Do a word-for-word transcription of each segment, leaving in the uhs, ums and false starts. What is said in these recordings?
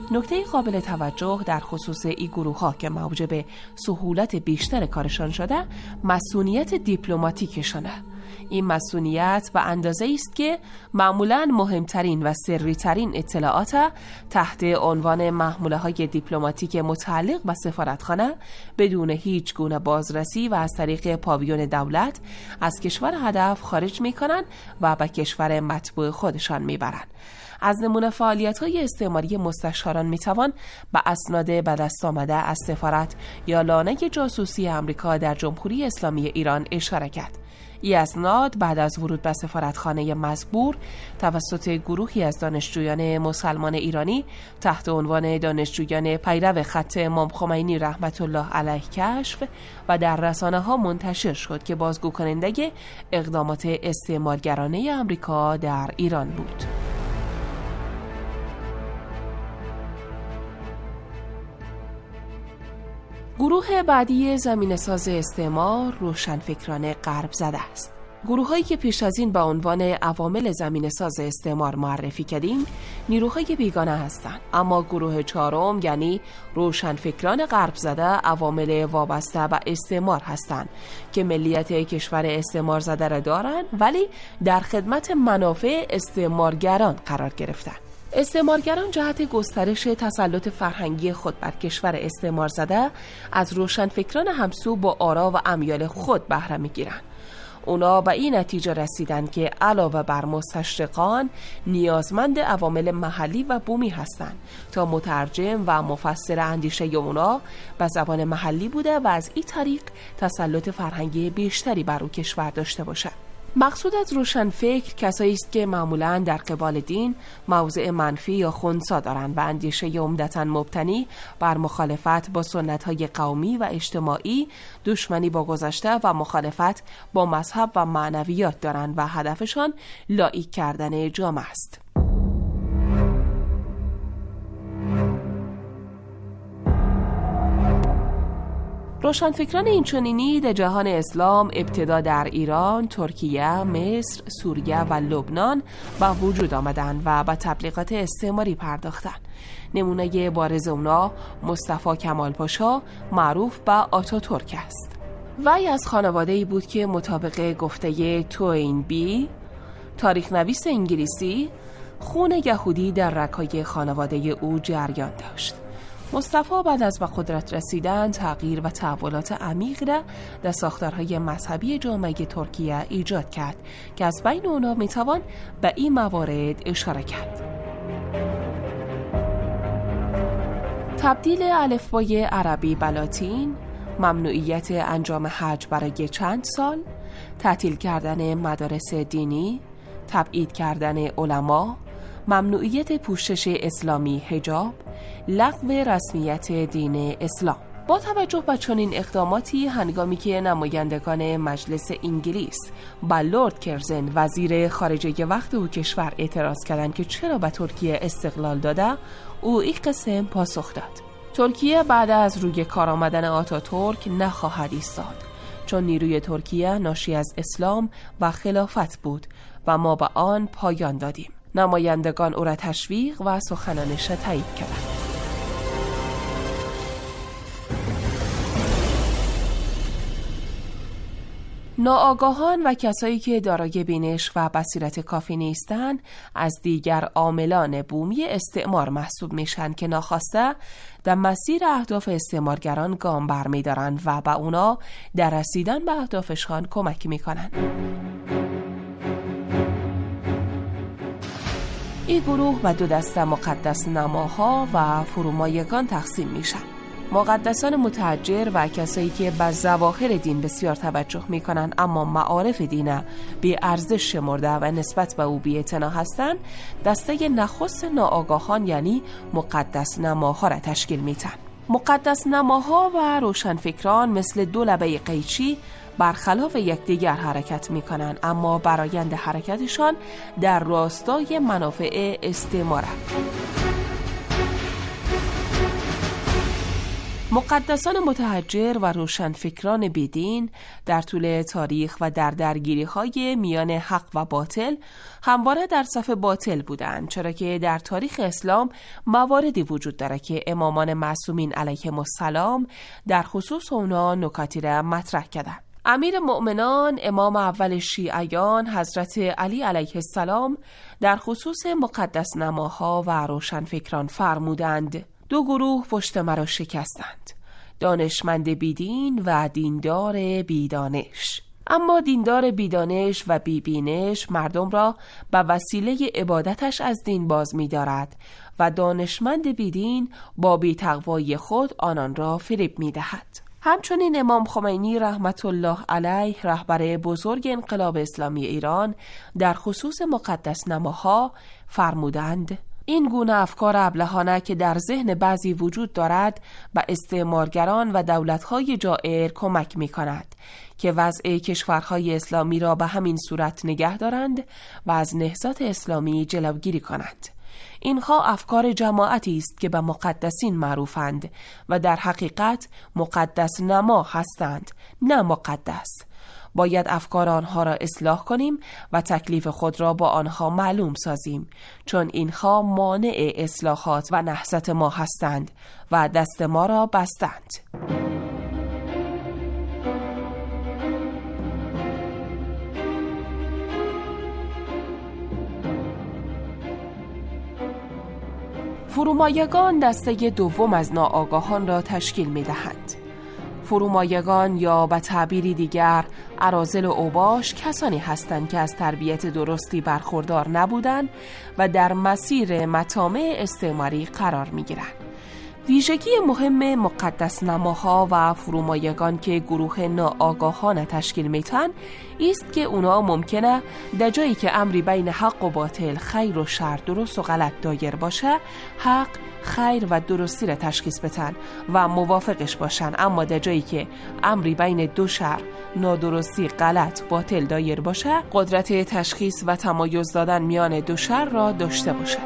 نکته قابل توجه در خصوص این گروه ها که موجب سهولت بیشتر کارشان شده مسئولیت دیپلماتیکشانه. این مسئولیت به اندازه است که معمولاً مهمترین و سری ترین اطلاعات تحت عنوان محموله های دیپلماتیک متعلق به سفارتخانه بدون هیچ گونه بازرسی و از طریق پاویون دولت از کشور هدف خارج می کنند و به کشور مطبوع خودشان می برند. از نمونه فعالیت‌های استعماری مستشاران می‌توان به اسناد به دست آمده از سفارت یا لانه جاسوسی آمریکا در جمهوری اسلامی ایران اشاره کرد. این اسناد بعد از ورود به سفارتخانه مزبور توسط گروهی از دانشجویان مسلمان ایرانی تحت عنوان دانشجویان پیرو خط امام خمینی رحمت الله علیه کشف و در رسانه‌ها منتشر شد که بازگو کننده اقدامات استعمارگرانه آمریکا در ایران بود. گروه بعدی زمینه‌ساز استعمار روشنفکران غرب زده است. گروه‌هایی که پیش از این به عنوان عوامل زمینه‌ساز استعمار معرفی کردیم نیروهای بیگانه هستند، اما گروه چهارم یعنی روشنفکران غرب زده عوامل وابسته به استعمار هستند که ملیت کشور استعمار زده را دارند ولی در خدمت منافع استعمارگران قرار گرفتند. استعمارگران جهت گسترش تسلط فرهنگی خود بر کشور استعمار زده از روشنفکران همسو با آرا و امیال خود بهره می‌گیرند. اونا به این نتیجه رسیدن که علاوه بر مستشرقان نیازمند عوامل محلی و بومی هستند تا مترجم و مفسر اندیشه اونا به زبان محلی بوده و از این طریق تسلط فرهنگی بیشتری بر او کشور داشته باشد. مقصود از روشنفکر کسایی است که معمولاً در قبال دین موضع منفی یا خنثی دارند و اندیشه عمدتاً مبتنی بر مخالفت با سنت‌های قومی و اجتماعی، دشمنی با گذشته و مخالفت با مذهب و معنویات دارند و هدفشان لایق کردن جامعه است. روشنفکران اینچنینی در جهان اسلام ابتدا در ایران، ترکیه، مصر، سوریه و لبنان به وجود آمدند و به تبلیغات استعماری پرداختند. نمونه بارز اونا مصطفی کمال پاشا معروف به آتاتورک است. وی از خانواده‌ای بود که مطابق گفته توینبی، تاریخ نویس انگلیسی، خون یهودی در رگ‌های خانواده او جریان داشت. مصطفی بعد از به قدرت رسیدن تغییر و تحولات عمیق را در ساختارهای مذهبی جامعه ترکیه ایجاد کرد که از بین اونا میتوان به این موارد اشاره کرد. تبدیل الفبای عربی به لاتین، ممنوعیت انجام حج برای چند سال، تعطیل کردن مدارس دینی، تبعید کردن علما، ممنوعیت پوشش اسلامی حجاب، لغو رسمیت دین اسلام. با توجه به چنین اقداماتی هنگامی که نمایندگان مجلس انگلیس با لورد کرزن وزیر خارجه وقت او کشور اعتراض کردند که چرا به ترکیه استقلال داده، او این قسم پاسخ داد: ترکیه بعد از روی کار آمدن آتاتورک نخواهد ایستاد، چون نیروی ترکیه ناشی از اسلام و خلافت بود و ما به آن پایان دادیم. نمایندگان او را تشویق و سخنانش تایید کردند. ناآگاهان و کسایی که دارای بینش و بصیرت کافی نیستند از دیگر عاملان بومی استعمار محسوب میشن که ناخواسته در مسیر اهداف استعمارگران گام برمی‌دارند و به اونا در رسیدن به اهدافشان کمک میکنند. این گروه به دو دسته مقدس نماها و فرومایگان تقسیم میشن. مقدسان متحجر و کسایی که به ظواهر دین بسیار توجه میکنن اما معارف دین بی ارزش شمرده و نسبت به او بی‌اعتنا هستند، دسته نخست ناآگاهان یعنی مقدس نماها را تشکیل میدن. مقدس نماها و روشنفکران مثل دو لبه قیچی برخلاف یکدیگر حرکت میکنن، اما برآیند حرکتشان در راستای منافع استعمار است. مقدسان متحجر و روشنفکران بیدین در طول تاریخ و در درگیری‌های میان حق و باطل همواره در صف باطل بودند، چرا که در تاریخ اسلام مواردی وجود داره که امامان معصومین علیهم السلام در خصوص اونا نکاتی را مطرح کردند. امیر مؤمنان امام اول شیعیان حضرت علی علیه السلام در خصوص مقدس نماها و روشنفکران فرمودند: دو گروه پشت مرا شکستند، دانشمند بیدین و دیندار بیدانش. اما دیندار بیدانش و بیبینش مردم را به وسیله عبادتش از دین باز می دارد و دانشمند بیدین با بی‌تقوایی خود آنان را فریب می دهد. همچنین امام خمینی رحمت الله علیه رهبر بزرگ انقلاب اسلامی ایران در خصوص مقدس نماها فرمودند: این گونه افکار ابلهانه که در ذهن بعضی وجود دارد به استعمارگران و دولت‌های جائر کمک می‌کند که وضع کشورهای اسلامی را به همین صورت نگه دارند و از نهضت اسلامی جلوگیری کنند. اینها افکار جماعتی است که به مقدسین معروفند و در حقیقت مقدس نما هستند، نه مقدس. باید افکار آنها را اصلاح کنیم و تکلیف خود را با آنها معلوم سازیم، چون اینها مانع اصلاحات و نهضت ما هستند و دست ما را بستند. فرومایگان دسته دوم از ناآگاهان را تشکیل می دهند. فرومایگان یا به تعبیری دیگر اراذل و اوباش کسانی هستند که از تربیت درستی برخوردار نبودند و در مسیر مطامع استعماری قرار می گیرند. ویژگی مهم مقدس نماها و فرومایگان که گروه ناآگاهان تشکیل میتن است که اونا ممکنه در جایی که امری بین حق و باطل، خیر و شر، درست و غلط دایر باشه، حق، خیر و درستی را تشخیص بدن و موافقش باشن، اما در جایی که امری بین دو شر، نادرستی، غلط، باطل دایر باشه، قدرت تشخیص و تمایز دادن میان دو شر را داشته باشه.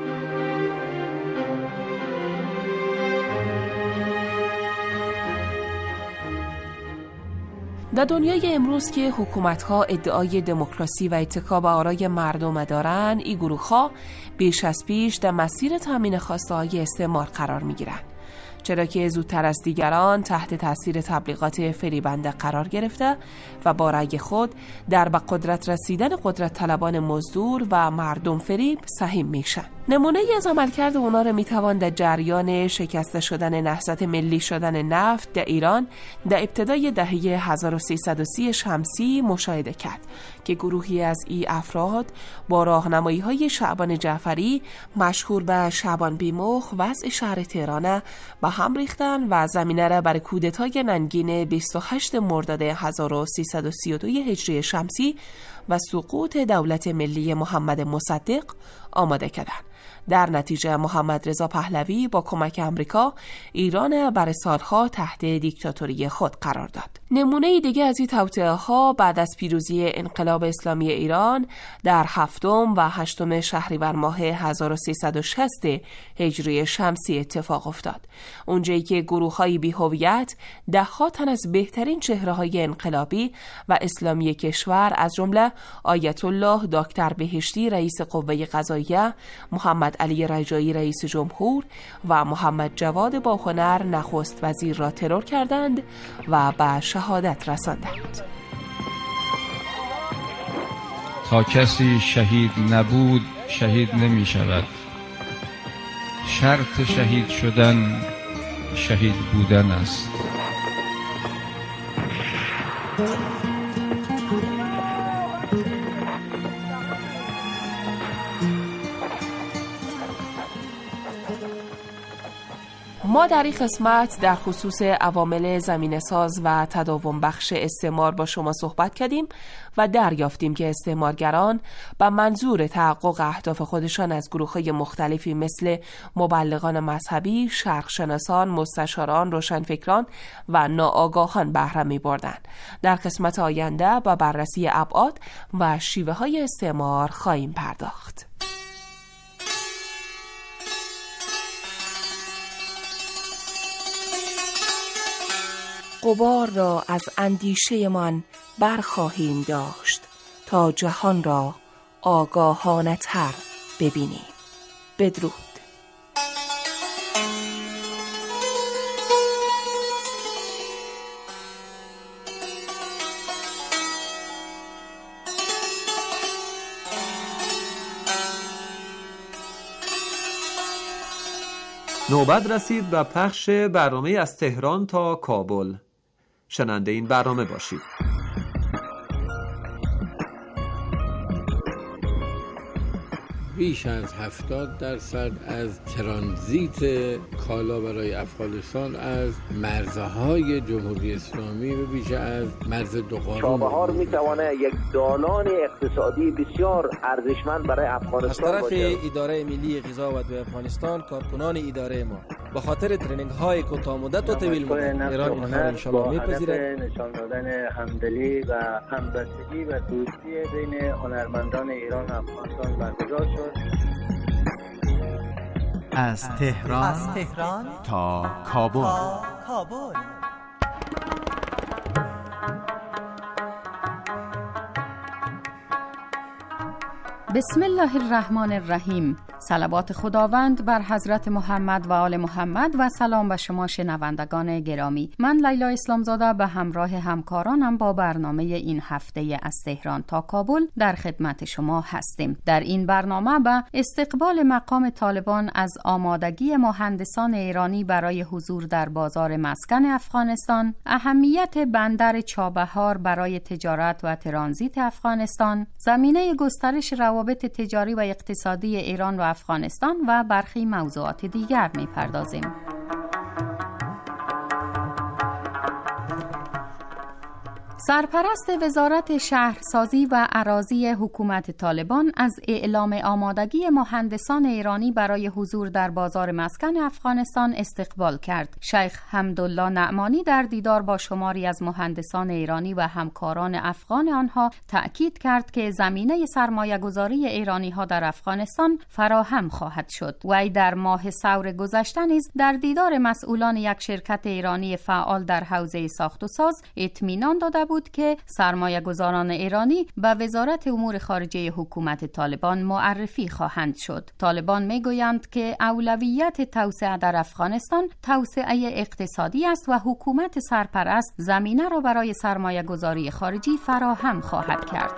در دنیای امروز که حکومت‌ها ادعای دموکراسی و اتکا به آرای مردم دارند، این گروه‌ها بیش از پیش در مسیر تامین خواسته‌های استعمار قرار می‌گیرند، چرا که زودتر از دیگران تحت تاثیر تبلیغات فریبنده قرار گرفته و با رأی خود در به قدرت رسیدن قدرت طلبان مزدور و مردم فریب سهیم میشن. نمونه ای از عملکرد اونا رو میتوان در جریان شکسته شدن نهضت ملی شدن نفت در ایران در ابتدای دهه هزار و سیصد و سی شمسی مشاهده کرد که گروهی از این افراد با راهنمایی های شعبان جعفری مشهور به شعبان بیمخ وضع شهر تهران به هم ریختن و زمینه را برای کودتای ننگین بیست و هشتم مرداد هزار و سیصد و سی و دو هجری شمسی و سقوط دولت ملی محمد مصدق آماده کردند. در نتیجه محمد رضا پهلوی با کمک امریکا ایران برای سالها تحت دیکتاتوری خود قرار داد. نمونه دیگه از این توطئه‌ها بعد از پیروزی انقلاب اسلامی ایران در هفتم و هشتم شهریور ماه هزار و سیصد و شصت هجری شمسی اتفاق افتاد. اونجایی که گروه‌های بی‌هویت ده‌ها تن از بهترین چهره‌های انقلابی و اسلامی کشور از جمله آیت الله دکتر بهشتی رئیس قوه قضاییه، محمد علی رجایی رئیس جمهور و محمد جواد باهنر نخست وزیر را ترور کردند و به شهادت رساندند. تا کسی شهید نبود شهید نمی شود. شرط شهید شدن شهید بودن است. ما در این قسمت در خصوص عوامل زمینه‌ساز و تداوم بخش استعمار با شما صحبت کردیم و دریافتیم که استعمارگران به منظور تحقق اهداف خودشان از گروه‌های مختلفی مثل مبلغان مذهبی، شرقشناسان، مستشاران، روشنفکران و ناآگاهان بهره می‌بردند. در قسمت آینده با بررسی ابعاد و شیوه‌های استعمار خواهیم پرداخت. غبار را از اندیشه من برخواهیم داشت تا جهان را آگاهانه تر ببینیم. بدرود. نوبت رسید به پخش برنامه از تهران تا کابل. شنونده این برنامه باشید. بیش از هفتاد درصد از ترانزیت کالا برای افغانستان از مرزهای جمهوری اسلامی و بیش از مرز دوقانون چابهار میتواند یک دالان اقتصادی بسیار ارزشمند برای افغانستان باشه. از طرف اداره ملی غذا و دو افغانستان، کارکنان اداره ما به خاطر ترنینگ های کوتاه مدت و طویل مدت ایران اینها را ان شاء الله میپذیرد. نشان دادن همدلی و همبستگی و دوستی بین هنرمندان ایران و افغانستان برگزار شد. از تهران, از تهران تا کابل, تا کابل. بسم الله الرحمن الرحیم. صلوات خداوند بر حضرت محمد و آل محمد و سلام به شما شنوندگان گرامی. من لیلا اسلامزاده به همراه همکارانم با برنامه این هفته از تهران تا کابل در خدمت شما هستیم. در این برنامه به استقبال مقام طالبان از آمادگی مهندسان ایرانی برای حضور در بازار مسکن افغانستان، اهمیت بندر چابهار برای تجارت و ترانزیت افغانستان، زمینه گسترش روابط تجاری و اقتصادی ایران و افغانستان و برخی موضوعات دیگر می‌پردازیم. سرپرست وزارت شهرسازی و اراضی حکومت طالبان از اعلام آمادگی مهندسان ایرانی برای حضور در بازار مسکن افغانستان استقبال کرد. شیخ حمدالله نعمانی در دیدار با شماری از مهندسان ایرانی و همکاران افغان آنها تأکید کرد که زمینه سرمایه‌گذاری ایرانی‌ها در افغانستان فراهم خواهد شد. وی در ماه ثور گذشته نیز در دیدار مسئولان یک شرکت ایرانی فعال در حوزه ساخت و ساز اطمینان داده بود که سرمایه‌گذاران ایرانی به وزارت امور خارجه حکومت طالبان معرفی خواهند شد. طالبان میگویند که اولویت توسعه در افغانستان توسعه اقتصادی است و حکومت سرپرست زمینه را برای سرمایه‌گذاری خارجی فراهم خواهد کرد.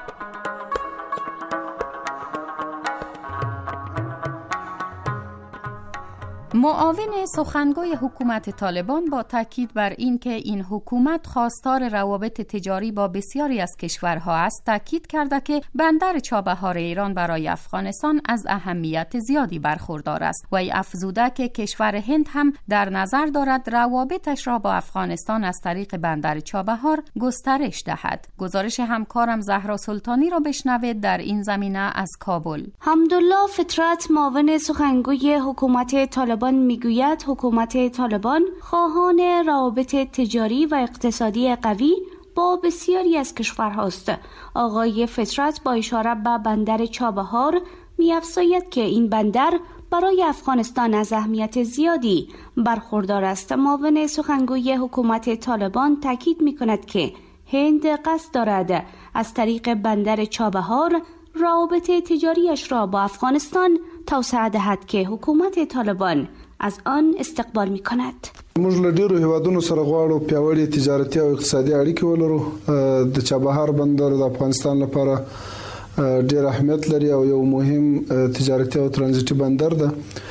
معاون سخنگوی حکومت طالبان با تاکید بر این که این حکومت خواستار روابط تجاری با بسیاری از کشورها است، تاکید کرده که بندر چابهار ایران برای افغانستان از اهمیت زیادی برخوردار است و افزوده که کشور هند هم در نظر دارد روابطش را با افغانستان از طریق بندر چابهار گسترش دهد. گزارش همکارم زهرا سلطانی را بشنوید در این زمینه از کابل. حمدالله فطرت معاون سخنگوی حکومت طالبان میگوید حکومت طالبان خواهان روابط تجاری و اقتصادی قوی با بسیاری از کشورهاست. آقای فطرت با اشاره به بندر چابهار می‌افزاید که این بندر برای افغانستان از اهمیت زیادی برخوردار است. معاون سخنگوی حکومت طالبان تاکید می‌کند که هند قصد دارد از طریق بندر چابهار روابط تجاریش را با افغانستان توسعه دهد که حکومت طالبان از آن استقبال می کند. موږ له ډیرو هیوادونو سره غواړو پیاوړي تجارتي او اقتصادي اړیکې ولرو. د چابهار بندر د افغانستان لپاره ډیر اهمیت لري او یو مهم تجارتي او ترانزیتي بندر ده.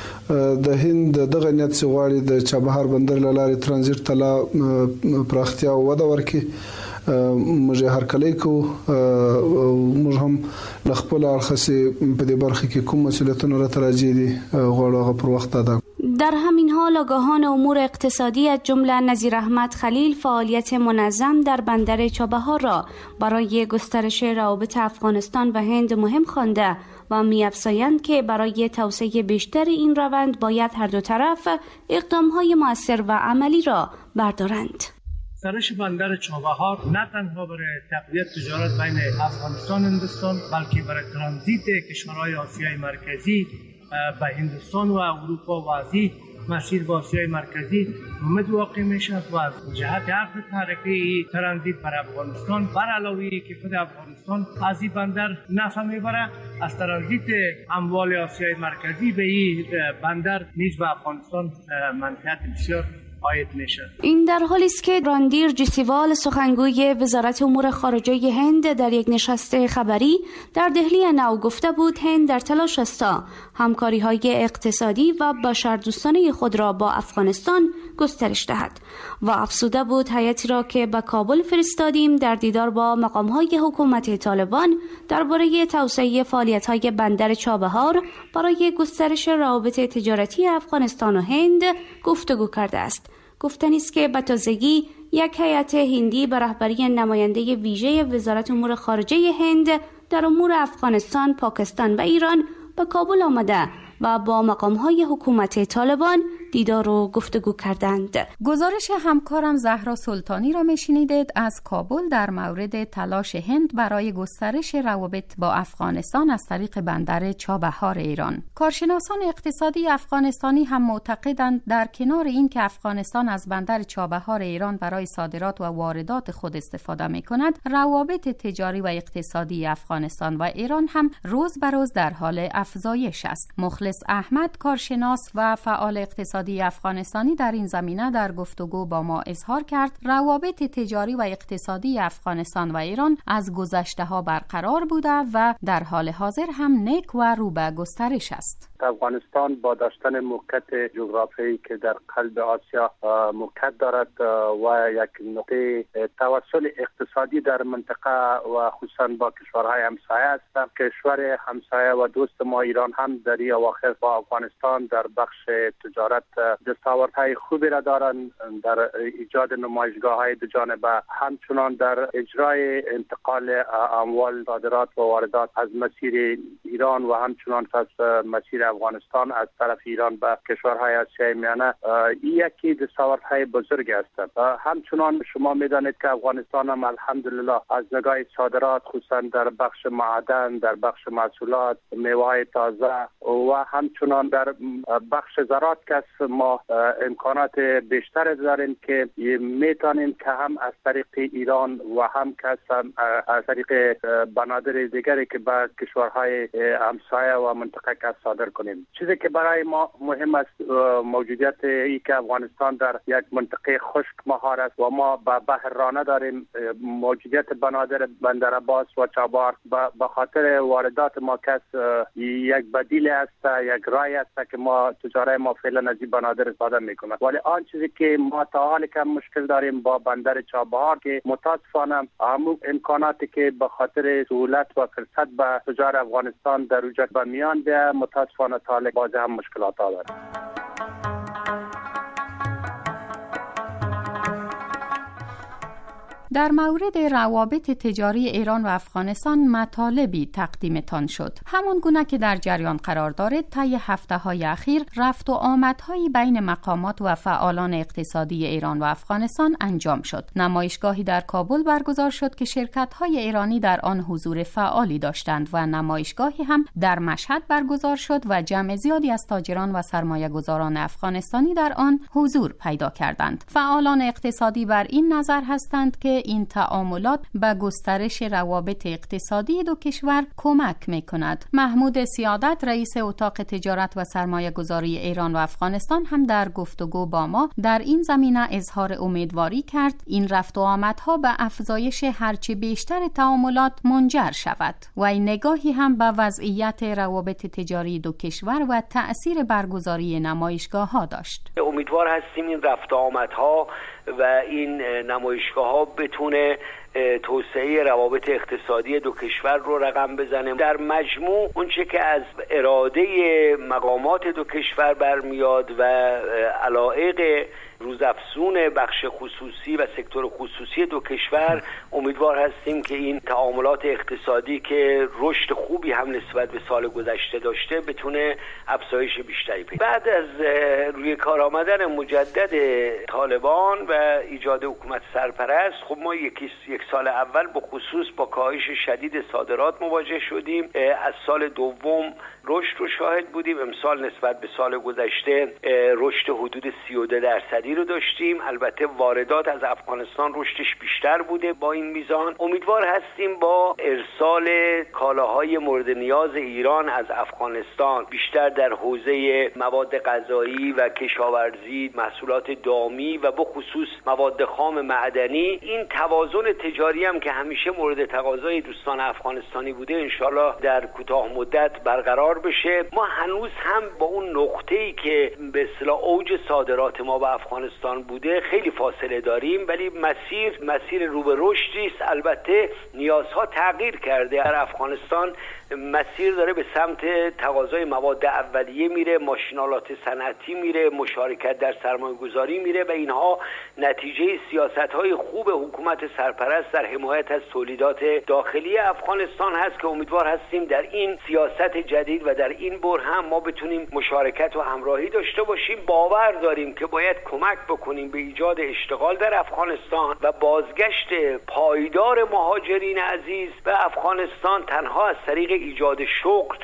د هند دغه نیت څخه غواړي د چابهار بندر له لارې ترانزیت ته لا پراختیا او وده ورکړي. موږ هر کله کو موږ هم له خپل اړخه په دې برخه کې کوم مسؤلیتونه را تراجی دي غواړو هغه پر وخت ادا. در همین حال آگاهان امور اقتصادی از جمله نظیر احمد خلیل فعالیت منظم در بندر چابهار را برای گسترش روابط افغانستان و هند مهم خوانده و می‌افزایند که برای توسعه بیشتر این روند باید هر دو طرف اقدام‌های مؤثر و عملی را بردارند. گسترش بندر چابهار نه تنها برای تقویت تجارت بین افغانستان و هندوستان بلکه برای ترانزیت کشورهای آسیای مرکزی به هندوستان و اروپا و آسیا مسیر با آسیای مرکزی امید واقع میشد و از جهت عقد تحریکی ترانزیت بر افغانستان بر علاوه که خود افغانستان از این بندر نفع میبره، از ترانزیت اموال آسیای مرکزی به این بندر نیز به افغانستان منفعت بسیار آید میشه. این در حالی است که راندیر جیسیوال سخنگوی وزارت امور خارجه هند در یک نشست خبری در دهلی نو گفته بود هند در تلاش است تا همکاری‌های اقتصادی و بشردوستانه خود را با افغانستان گسترش دهد و افزوده بود هیئتی را که به کابل فرستادیم در دیدار با مقام‌های حکومت طالبان درباره توسعه فعالیت‌های بندر چابهار برای گسترش روابط تجارتی افغانستان و هند گفتگو کرده است. گفتنی است که به تازگی یک هیئت هندی به رهبری نماینده ویژه وزارت امور خارجه هند در امور افغانستان، پاکستان و ایران به کابل آمده و با مقام‌های حکومت طالبان دیدار و گفتگو کردند. گزارش همکارم زهرا سلطانی را میشنیدید از کابل در مورد تلاش هند برای گسترش روابط با افغانستان از طریق بندر چابهار ایران. کارشناسان اقتصادی افغانستانی هم معتقدند در کنار این که افغانستان از بندر چابهار ایران برای صادرات و واردات خود استفاده می‌کند، روابط تجاری و اقتصادی افغانستان و ایران هم روز به روز در حال افزایش است. مخلص احمد، کارشناس و فعال اقتصادی افغانستانی، در این زمینه در گفتگو با ما اظهار کرد روابط تجاری و اقتصادی افغانستان و ایران از گذشته ها برقرار بوده و در حال حاضر هم نیک و رو به گسترش است. افغانستان با داشتن موقعیت جغرافیایی که در قلب آسیا موقعیت دارد و یک نقطه توسل اقتصادی در منطقه و خصوصا با کشورهای همسایه است. کشور همسایه و دوست ما ایران هم در این اواخر با افغانستان در بخش تجارت دستاوردهای خوبی را دارند در ایجاد نمایشگاه‌های دو جانبه، همچنان در اجرای انتقال اموال صادرات و واردات از مسیر ایران و همچنان از مسیر افغانستان از طرف ایران به کشورهای آسیای میانه. این یکی دستاوردهای بزرگ است. همچنان شما میدانید که افغانستان هم الحمدلله از نگاه صادرات خصوصا در بخش معدن، در بخش محصولات، میوه‌های تازه و همچنان در بخش زراعت که ما امکانات بیشتر داریم که میتونیم که هم از طریق ایران و هم که از طریق بنادر دیگری که به کشورهای همسایه و منطقه که صادر کنیم. چیزی که برای ما مهم است موجودیت ای که افغانستان در یک منطقه خشک مهار است و ما به بحر رانه داریم. موجودیت بنادر بندر عباس و چابهار به خاطر واردات ما که یک بدیل است، یک راه است که ما تجارت ما فعلا از این بنادر استفاده میکنه. ولی آن چیزی که ما تا حال که مشکل داریم با بندر چابهار که متاسفانه همون امکاناتی که به خاطر سهولت و فرصت به تجار افغانستان در وجود به میان بیه متاسفانه تا حال باز هم مشکلات ها داره. در مورد روابط تجاری ایران و افغانستان مطالبی تقدیمتان شد. همان گونه که در جریان قرار دارد، طی هفته‌های اخیر رفت و آمدهایی بین مقامات و فعالان اقتصادی ایران و افغانستان انجام شد. نمایشگاهی در کابل برگزار شد که شرکت‌های ایرانی در آن حضور فعالی داشتند و نمایشگاهی هم در مشهد برگزار شد و جمع زیادی از تاجران و سرمایه‌گذاران افغانستانی در آن حضور پیدا کردند. فعالان اقتصادی بر این نظر هستند که این تعاملات به گسترش روابط اقتصادی دو کشور کمک می‌کند. محمود سیادت، رئیس اتاق تجارت و سرمایه گذاری ایران و افغانستان، هم در گفتگو با ما در این زمینه اظهار امیدواری کرد این رفت و آمدها به افزایش هرچه بیشتر تعاملات منجر شود و این نگاهی هم به وضعیت روابط تجاری دو کشور و تأثیر برگزاری نمایشگاه‌ها داشت. امیدوار هستیم این رفت و آمدها و این نمایشگاه‌ها بتونه توسعه روابط اقتصادی دو کشور رو رقم بزنه. در مجموع اونچه که از اراده مقامات دو کشور برمیاد و علایق روزافزون بخش خصوصی و سکتور خصوصی دو کشور، امیدوار هستیم که این تعاملات اقتصادی که رشد خوبی هم نسبت به سال گذشته داشته بتونه افزایش بیشتری پیدا. بعد از روی کار آمدن مجدد طالبان و ایجاد حکومت سرپرست، خب ما یکی یک یک سال اول به خصوص با کاهش شدید صادرات مواجه شدیم. از سال دوم رشد رو شاهد بودیم. امسال نسبت به سال گذشته رشد حدود سی و دو درصدی رو داشتیم. البته واردات از افغانستان رشدش بیشتر بوده با این میزان. امیدوار هستیم با ارسال کالاهای مورد نیاز ایران از افغانستان بیشتر در حوزه مواد غذایی و کشاورزی، محصولات دامی و به خصوص مواد خام معدنی، این توازن تجاری هم که همیشه مورد تقاضای دوستان افغانستانی بوده انشالله در کوتاه مدت برقرار بشه. ما هنوز هم با اون نقطه‌ای که به اصطلاح اوج صادرات ما به افغانستان بوده خیلی فاصله داریم، ولی مسیر مسیر رو به رشدی است. البته نیازها تغییر کرده. در افغانستان مسیر داره به سمت تقاضای مواد اولیه میره، ماشینالات صنعتی میره، مشارکت در سرمایه‌گذاری میره و اینها نتیجه سیاست‌های خوب حکومت سرپرست در حمایت از تولیدات داخلی افغانستان هست که امیدوار هستیم در این سیاست جدید و در این بر هم ما بتونیم مشارکت و همراهی داشته باشیم. باور داریم که باید کمک بکنیم به ایجاد اشتغال در افغانستان و بازگشت پایدار مهاجرین عزیز به افغانستان تنها از طریق ایجاد شغل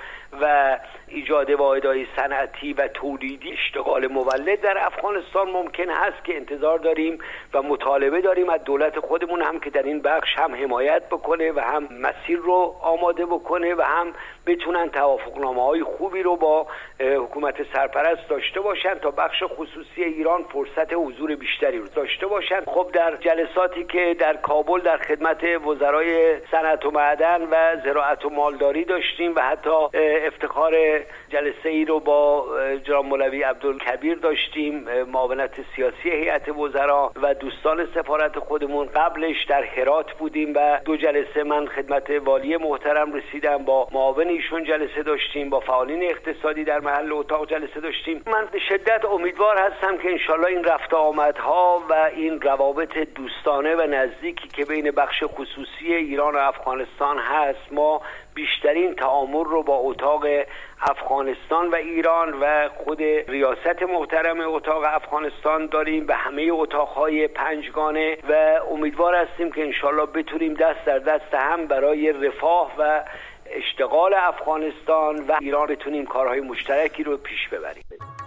و ایجاد واحدهای صنعتی و تولیدی اشتغال مولد در افغانستان ممکن هست که انتظار داریم و مطالبه داریم از دولت خودمون هم که در این بخش هم حمایت بکنه و هم مسیر رو آماده بکنه و هم بتونن توافقنامه‌های خوبی رو با حکومت سرپرست داشته باشن تا بخش خصوصی ایران فرصت حضور بیشتری رو داشته باشن. خب در جلساتی که در کابل در خدمت وزرای صنعت و معدن و زراعت و مالداری داشتیم و حتی افتخار جلسه ای رو با جناب مولوی عبدالکبیر داشتیم، معاونت سیاسی هیئت وزرا و دوستان سفارت خودمون. قبلش در هرات بودیم و دو جلسه من خدمت والی محترم رسیدم، با معاون ایشون جلسه داشتیم، با فعالین اقتصادی در محل اتاق جلسه داشتیم. من به شدت امیدوار هستم که انشالله این رفت آمدها و این روابط دوستانه و نزدیکی که بین بخش خصوصی ایران و افغانستان هست، ما بیشترین تعامل رو با اتاق افغانستان و ایران و خود ریاست محترم اتاق افغانستان داریم و همه اتاقهای پنجگانه و امیدوار هستیم که انشالله بتونیم دست در دست هم برای رفاه و اشتغال افغانستان و ایران بتونیم کارهای مشترکی رو پیش ببریم.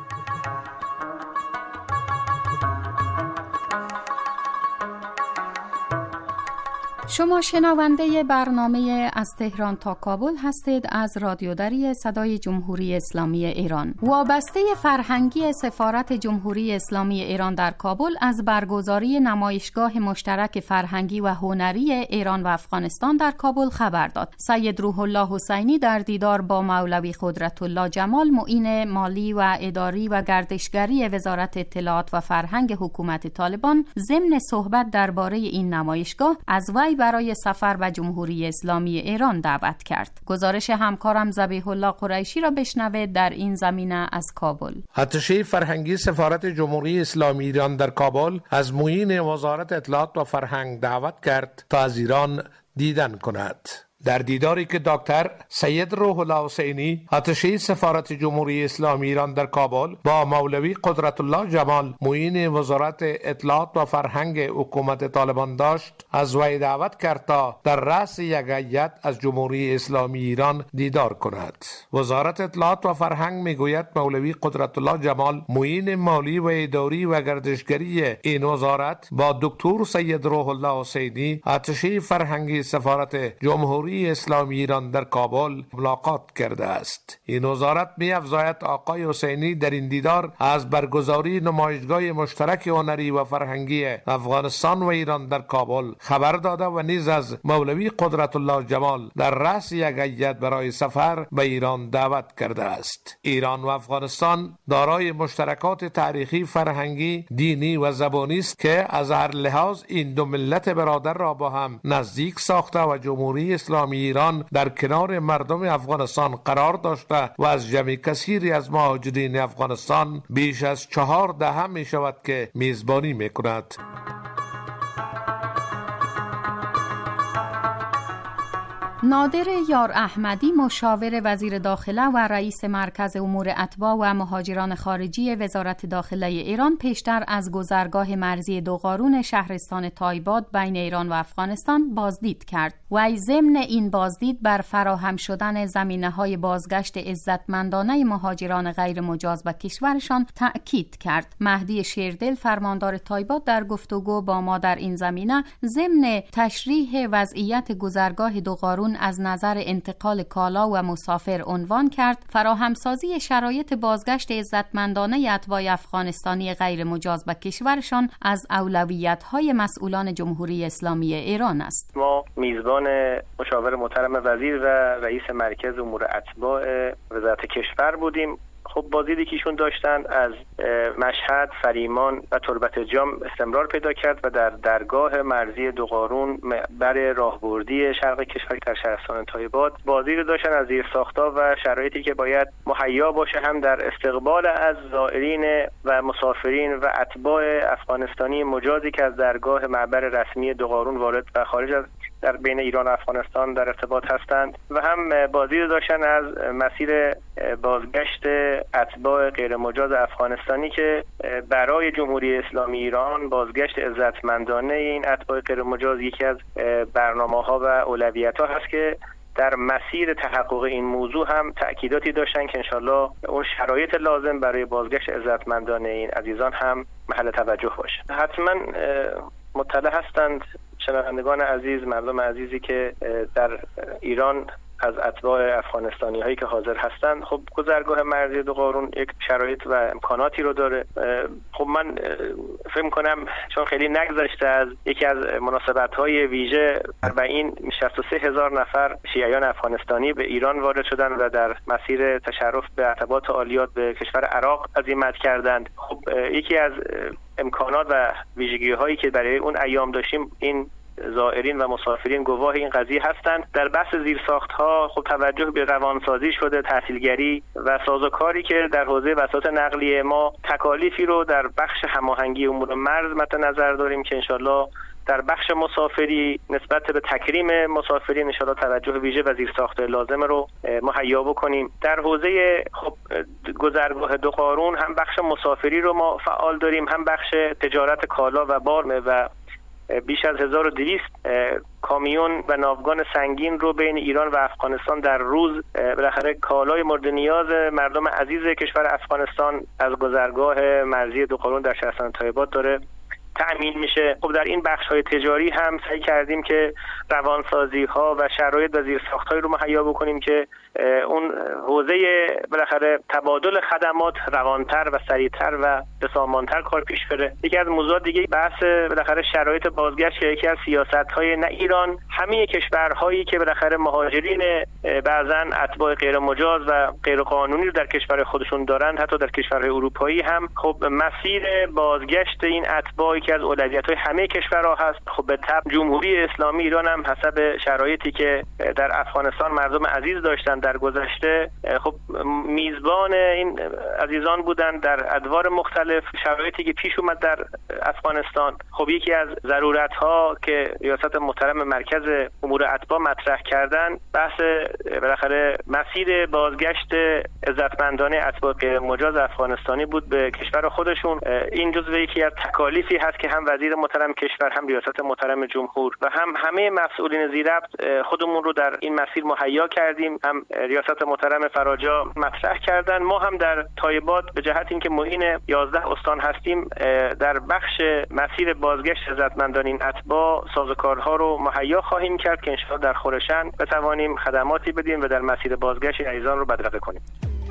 شما شنونده برنامه از تهران تا کابل هستید از رادیودری صدای جمهوری اسلامی ایران. وابسته فرهنگی سفارت جمهوری اسلامی ایران در کابل از برگزاری نمایشگاه مشترک فرهنگی و هنری ایران و افغانستان در کابل خبر داد. سید روح الله حسینی در دیدار با مولوی قدرت الله جمال معین مالی و اداری و گردشگری وزارت اطلاعات و فرهنگ حکومت طالبان ضمن صحبت درباره این نمایشگاه از وی برای سفر به جمهوری اسلامی ایران دعوت کرد. گزارش همکارم ذبیح الله قریشی را بشنوید در این زمینه از کابل. اتشه فرهنگی سفارت جمهوری اسلامی ایران در کابل از معین وزارت اطلاعات و فرهنگ دعوت کرد تا از ایران دیدن کند. در دیداری که دکتر سید روح الله حسینی اتشه سفارت جمهوری اسلامی ایران در کابل با مولوی قدرت الله جمال معین وزارت اطلاعات و فرهنگ حکومت طالبان داشت، از وی دعوت کرد تا در رأس یک هیئت از جمهوری اسلامی ایران دیدار کند. وزارت اطلاعات و فرهنگ میگوید مولوی قدرت الله جمال معین مالی و اداری و گردشگری این وزارت با دکتر سید روح الله حسینی اتشه فرهنگی سفارت جمهوری اسلامی ایران در کابل ملاقات کرده است. این وزارت می افزاید آقای حسینی در این دیدار از برگزاری نمایشگاه مشترک هنری و فرهنگی افغانستان و ایران در کابل خبر داده و نیز از مولوی قدرت الله جمال در رأس یک هیئت برای سفر به ایران دعوت کرده است. ایران و افغانستان دارای مشترکات تاریخی، فرهنگی، دینی و زبانی است که از هر لحاظ این دو ملت برادر را با هم نزدیک ساخته و جمهوری اسلامی ایران در کنار مردم افغانستان قرار داشته و از جمع کثیری از مهاجرین افغانستان بیش از چهار دهه می شود که میزبانی می کند. نادر یار احمدی مشاور وزیر داخله و رئیس مرکز امور اتباع و مهاجران خارجی وزارت داخله ایران پیشتر از گذرگاه مرزی دوقارون شهرستان تایباد بین ایران و افغانستان بازدید کرد. وی ضمن این بازدید بر فراهم شدن زمینه‌های بازگشت عزتمندانه مهاجران غیر مجاز به کشورشان تأکید کرد. مهدی شیردل فرماندار تایباد در گفتگو با ما در این زمینه ضمن تشریح وضعیت گذرگاه دوقارون از نظر انتقال کالا و مسافر عنوان کرد فراهمسازی شرایط بازگشت عزتمندانه اتباع افغانستانی غیر مجاز به کشورشان از اولویت‌های مسئولان جمهوری اسلامی ایران است. ما میزبان مشاور محترم وزیر و رئیس مرکز امور اتباع وزارت کشور بودیم. خب بازدیدی که ایشون داشتن از مشهد، فریمان و تربت جام استمرار پیدا کرد و در درگاه مرزی دوقارون بر راهبردی شرق کشور در شهرستان تایباد بازدید داشتن از زیرساخت‌ها و شرایطی که باید مهیا باشه هم در استقبال از زائرین و مسافرین و اتباع افغانستانی مجازی که از درگاه معبر رسمی دوقارون وارد و خارج از در بین ایران و افغانستان در ارتباط هستند و هم بازدید داشتن از مسیر بازگشت اتباع غیر مجاز افغانستانی که برای جمهوری اسلامی ایران بازگشت عزتمندانه این اتباع غیر مجاز یکی از برنامه‌ها و اولویت‌ها هست که در مسیر تحقق این موضوع هم تأکیداتی داشتن که انشالله اون شرایط لازم برای بازگشت عزتمندانه این عزیزان هم محل توجه باشه. حتما مطلع هستند شنوندگان عزیز، مردم عزیزی که در ایران از اتباع افغانستانی هایی که حاضر هستند. خب گذرگاه مرزی دوقارون یک شرایط و امکاناتی رو داره. خب من فکر کنم چون خیلی نگذشته از یکی از مناسبت های ویژه اربعین شصت و سه هزار نفر شیعیان افغانستانی به ایران وارد شدن و در مسیر تشرف به ارتباط عالیات به کشور عراق عزیمت کردند. خب یکی از امکانات و ویژگی هایی که برای اون ایام داشتیم این زائرین و مسافرین گواه این قضیه هستند. در بحث زیرساخت‌ها خب توجه به روانسازی شده، تحصیلگری و سازوکاری که در حوزه وسایط نقلیه ما تکالیفی رو در بخش هماهنگی امور مرز مد نظر داریم که انشالله در بخش مسافری نسبت به تکریم مسافرین انشالله توجه ویژه و زیرساخت‌های لازم رو مهیا بکنیم. در حوزه خب گذرگاه دوقارون هم بخش مسافری رو ما فعال داریم، هم بخش تجارت کالا و بار و بیش از هزار و دویست کامیون و ناوگان سنگین رو بین ایران و افغانستان در روز بالاخره کالای مورد نیاز مردم عزیز کشور افغانستان از گذرگاه مرزی دوقارون در شهرستان تایباد داره تأمین میشه. خب در این بخش های تجاری هم سعی کردیم که روانسازی ها و شرایط و زیرساخت های رو مهیا بکنیم که اون حوزه بالاخره تبادل خدمات روانتر و سریعتر و بسامانتر کار پیش بره. یکی از موضوعات دیگه بحث بالاخره شرایط بازگشت که یکی از سیاست های نه ایران، همه کشورهایی که بالاخره مهاجرین بعضن اتباع غیر مجاز و غیر قانونی رو در کشور خودشون دارن، حتی در کشورهای اروپایی هم خب مسیر بازگشت این اتباع که از اولویت‌های همه کشورها هست. خب به طبع جمهوری اسلامی ایران هم حسب شرایطی که در افغانستان مردم عزیز داشتن در گذشته خب میزبان این عزیزان بودن در ادوار مختلف. شرایطی که پیش اومد در افغانستان خب یکی از ضرورت‌ها که ریاست محترم مرکز امور اتباع مطرح کردن بحث بالاخره مسیر بازگشت عزتمندانه اتباع غیر مجاز افغانستانی بود به کشور خودشون. این جزو یکی از تکالیفی هست که هم وزیر محترم کشور، هم ریاست محترم جمهور و هم همه مسئولین زیربط خودمون رو در این مسیر مهیا کردیم. هم ریاست محترم فراجا مطرح کردن. ما هم در تایباد به جهت اینکه معین یازده استان هستیم در بخش مسیر بازگشت عزتمندان این اتباع سازوکارها رو مهیا خواهیم کرد که انشاءالله در خورشن بتوانیم خدماتی بدیم و در مسیر بازگشت عزیزان رو بدرقه کنیم.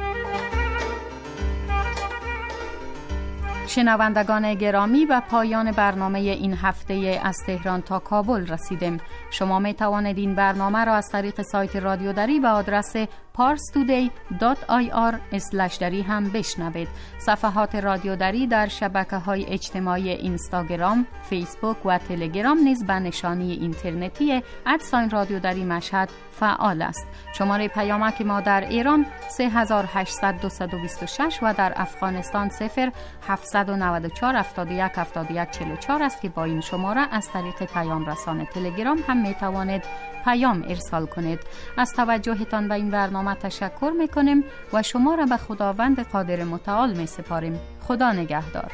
شنوندگان گرامی، به پایان برنامه این هفته از تهران تا کابل رسیدیم. شما می توانید این برنامه را از طریق سایت رادیو دری به آدرس پارس تودی دات آی آر اسلش دری هم بشنوید. صفحات رادیو دری در شبکه‌های اجتماعی اینستاگرام، فیسبوک و تلگرام نیز به نشانی اینترنتی ادساین رادیو دری مشهد فعال است. شماره پیامک ما در ایران سه هزار و هشتصد دویست و بیست و شش و در افغانستان صفر هفتصد و نود و چهار هفتاد و یک هفتاد و یک چهل و چهار است که با این شماره از طریق پیام رسان تلگرام هم می توانید پیام ارسال کنید. از توجهتان به این برنامه تشکر میکنیم و شما را به خداوند قادر متعال می سپاریم. خدا نگهدار.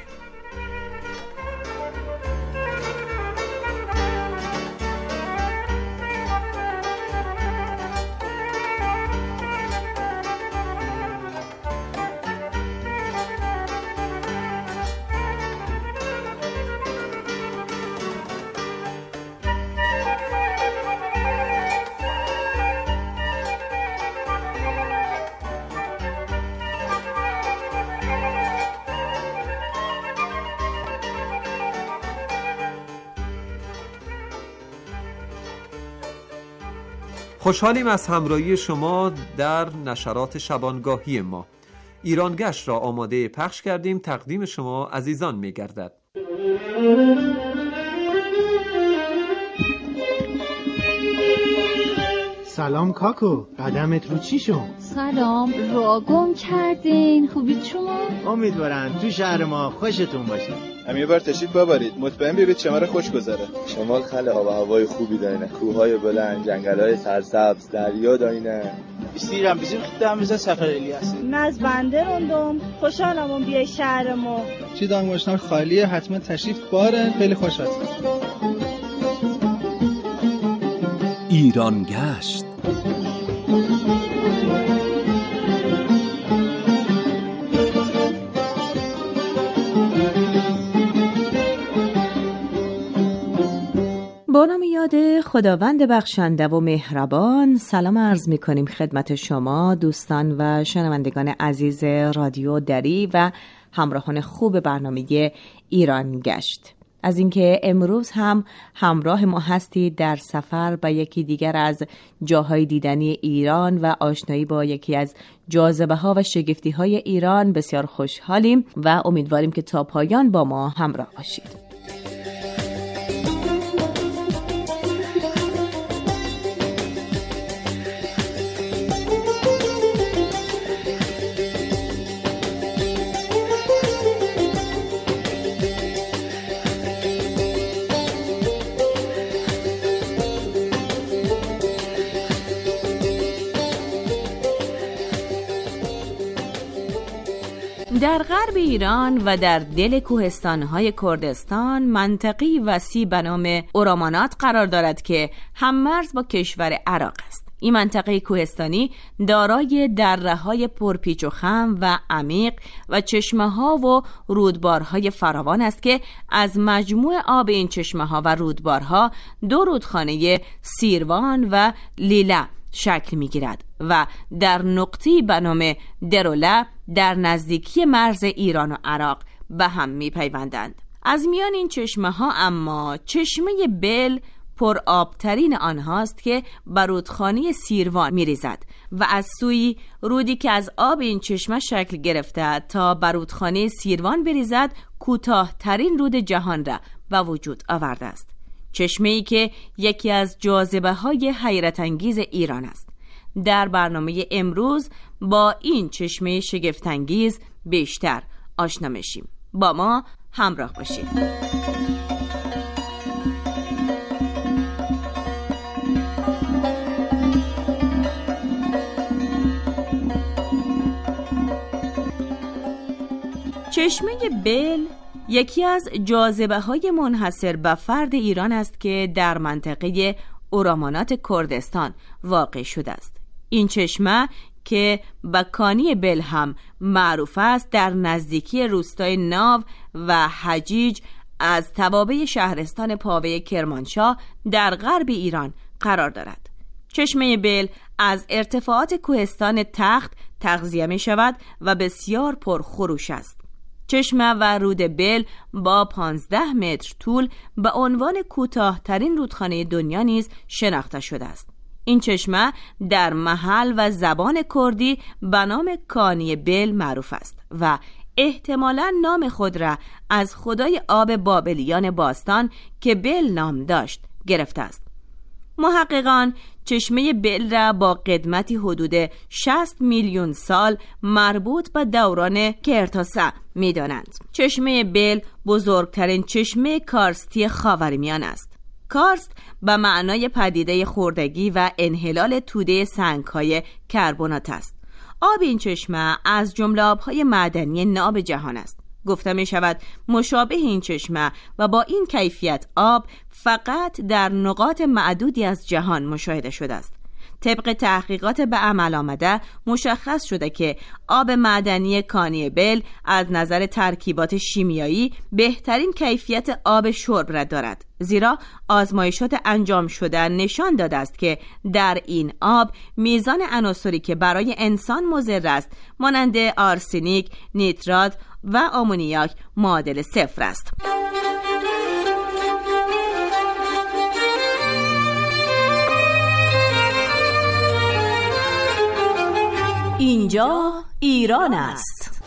خوشحالیم از همراهی شما در نشرات شبانگاهی ما. ایرانگشت را آماده پخش کردیم، تقدیم شما عزیزان می گردد. سلام کاکو، قدمت رو چی شد؟ سلام، را گم کردین. خوبید شما؟ امیدوارم تو شهر ما خوشتون باشه. هم یه بار تشریف ببرید، مطمئن ببینید شمال خوش گذره. شمال خیلی آب و هوای خوبی داره، کوههای بلند، جنگل‌های سرسبز، دریا داره. بیستیرم بیزیم خدام بزن سفر الیاس. ناز بنده روندم، خوشحالم اون بیای شهر ما. چی دانگوشنار خالیه، حتما تشریف بارن، خیلی خوش هستم. ایرانگشت. با نام یاد خداوند بخشنده و مهربان، سلام عرض می کنیم خدمت شما دوستان و شنوندگان عزیز رادیو دری و همراهان خوب برنامه ایرانگشت. از اینکه امروز هم همراه ما هستید در سفر به یکی دیگر از جاهای دیدنی ایران و آشنایی با یکی از جاذبه ها و شگفتی های ایران بسیار خوشحالیم و امیدواریم که تا پایان با ما همراه باشید. در غرب ایران و در دل کوهستان‌های کردستان منطقه‌ای وسیع به نام اورامانات قرار دارد که هم‌مرز با کشور عراق است. این منطقه کوهستانی دارای دره‌های پرپیچ و خم و عمیق و چشمه‌ها و رودبارهای فراوان است که از مجموع آب این چشمه‌ها و رودبارها دو رودخانه سیروان و لیلا شکل می‌گیرد و در نقطه‌ای به نام دروله در نزدیکی مرز ایران و عراق به هم می‌پیوندند. از میان این چشمه‌ها اما چشمه بل پر آبترین آنهاست که بر رودخانه سیروان می‌ریزد و از سوی رودی که از آب این چشمه شکل گرفته تا بر رودخانه سیروان بریزد کوتاه‌ترین رود جهان را به وجود آورده است. چشمه‌ای که یکی از جاذبه‌های حیرت انگیز ایران است. در برنامه امروز با این چشمه شگفت انگیز بیشتر آشنا میشیم. با ما همراه باشید. چشمه بل یکی از جاذبه‌های منحصر به فرد ایران است که در منطقه اورامانات کردستان واقع شده است. این چشمه که به کانی بل هم معروف است در نزدیکی روستای ناو و حجیج از توابع شهرستان پاوه کرمانشاه در غرب ایران قرار دارد. چشمه بل از ارتفاعات کوهستان تخت تغذیه می شود و بسیار پرخروش است. چشمه و رود بل با پانزده متر طول به عنوان کوتاه‌ترین رودخانه دنیا نیز شناخته شده است. این چشمه در محل و زبان کردی به نام کانی بل معروف است و احتمالاً نام خود را از خدای آب بابلیان باستان که بل نام داشت گرفته است. محققان چشمه بل را با قدمتی حدود شصت میلیون سال مربوط به دوران کرتاسه می دانند. چشمه بل بزرگترین چشمه کارستی خاورمیانه است. کارست به معنای پدیده خوردگی و انحلال توده سنگ‌های کربنات است. آب این چشمه از جمله آب‌های معدنی ناب جهان است. گفته می شود مشابه این چشمه و با این کیفیت آب فقط در نقاط معدودی از جهان مشاهده شده است. طبق تحقیقات به عمل آمده مشخص شده که آب معدنی کانی بل از نظر ترکیبات شیمیایی بهترین کیفیت آب شرب را دارد، زیرا آزمایشات انجام شده نشان داده است که در این آب میزان عناصری که برای انسان مضر است مانند آرسنیک، نیترات و آمونیاک معادل صفر است. اینجا ایران است.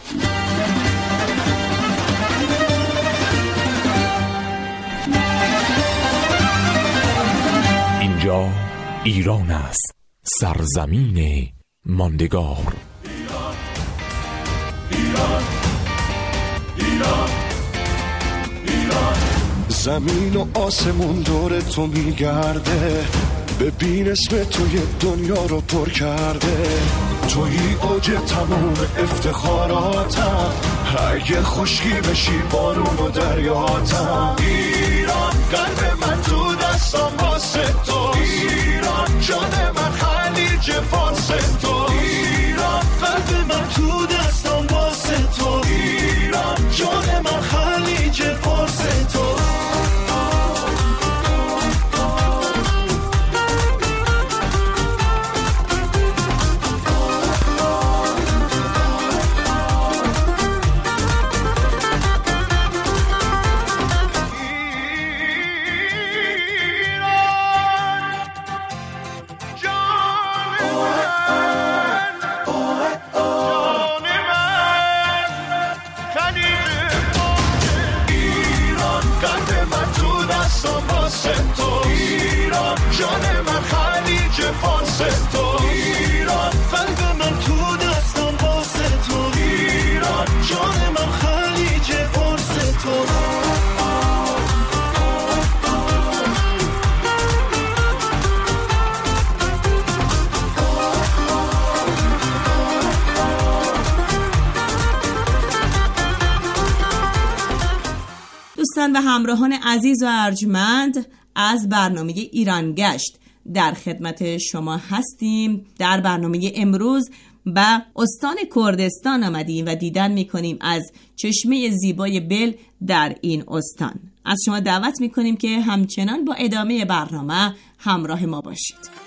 اینجا ایران است، سرزمین ماندگار. ایران ایران ایران ایران. زمین و آسمون دور تو میگرده، ببین اسم توی دنیا رو پر کرده. توی اوج تموم افتخاراتم، اگه خشکی بشی بارون و دریاتم. ایران قلب من تو دستم واسه تو، ایران جان من خلیج فارس تو، ایران قلب من تو دستم واسه تو، ایران جان من خلیج فارس تو. جان من خلیج فارس تو، ایران قلب من تو دستم واسه تو، ایران جان من خلیج فارس تو. دوستان و همراهان عزیز و ارجمند، از برنامه ایران گشت در خدمت شما هستیم. در برنامه امروز به استان کردستان آمدیم و دیدن میکنیم از چشمه زیبای بل در این استان. از شما دعوت میکنیم که همچنان با ادامه برنامه همراه ما باشید.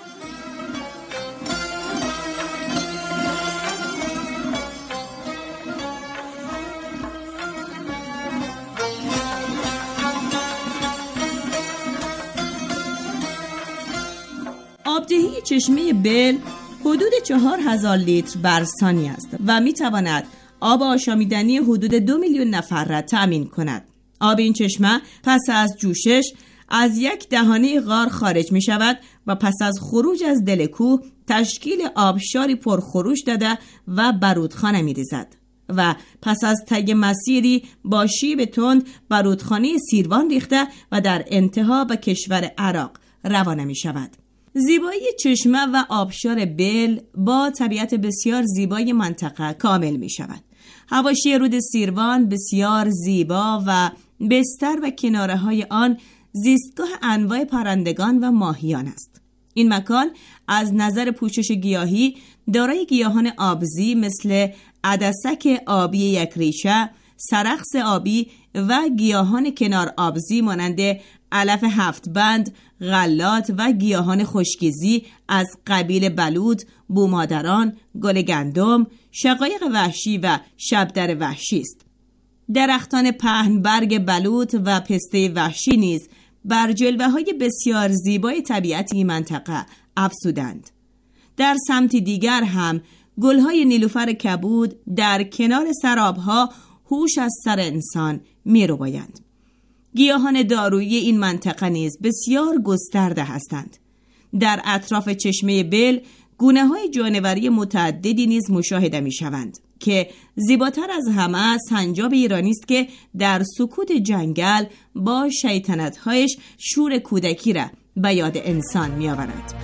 آبدهی چشمه بل حدود چهار هزار لیتر بر ثانیه است و می تواند آب آشامیدنی حدود دو میلیون نفر را تأمین کند. آب این چشمه پس از جوشش از یک دهانه غار خارج می شود و پس از خروج از دل کوه تشکیل آبشاری پرخروش داده و برودخانه می ریزد و پس از طی مسیری با شیب تند برودخانه سیروان ریخته و در انتها به کشور عراق روانه می شود. زیبایی چشمه و آبشار بل با طبیعت بسیار زیبای منطقه کامل می شود. حواشی رود سیروان بسیار زیبا و بستر و کناره های آن زیستگاه انواع پرندگان و ماهیان است. این مکان از نظر پوشش گیاهی دارای گیاهان آبزی مثل عدسک آبی یک ریشه، سرخس آبی و گیاهان کنار آبزی مانند علف هفت بند، غلات و گیاهان خشکیزی از قبیل بلود، بومادران، گل گندم، شقایق وحشی و شبدر وحشی است. درختان پهنبرگ بلوط و پسته وحشی نیز بر جلوه‌های بسیار زیبای طبیعت این منطقه افزودند. در سمت دیگر هم گل‌های نیلوفر کبود در کنار سراب‌ها هوش از سر انسان می‌ربایند. گیاهان دارویی این منطقه نیز بسیار گسترده هستند. در اطراف چشمه بل گونه‌های جانوری متعددی نیز مشاهده می‌شوند که زیباتر از همه سنجاب ایرانی است که در سکوت جنگل با شیطنت‌هایش شور کودکی را به یاد انسان می‌آورد.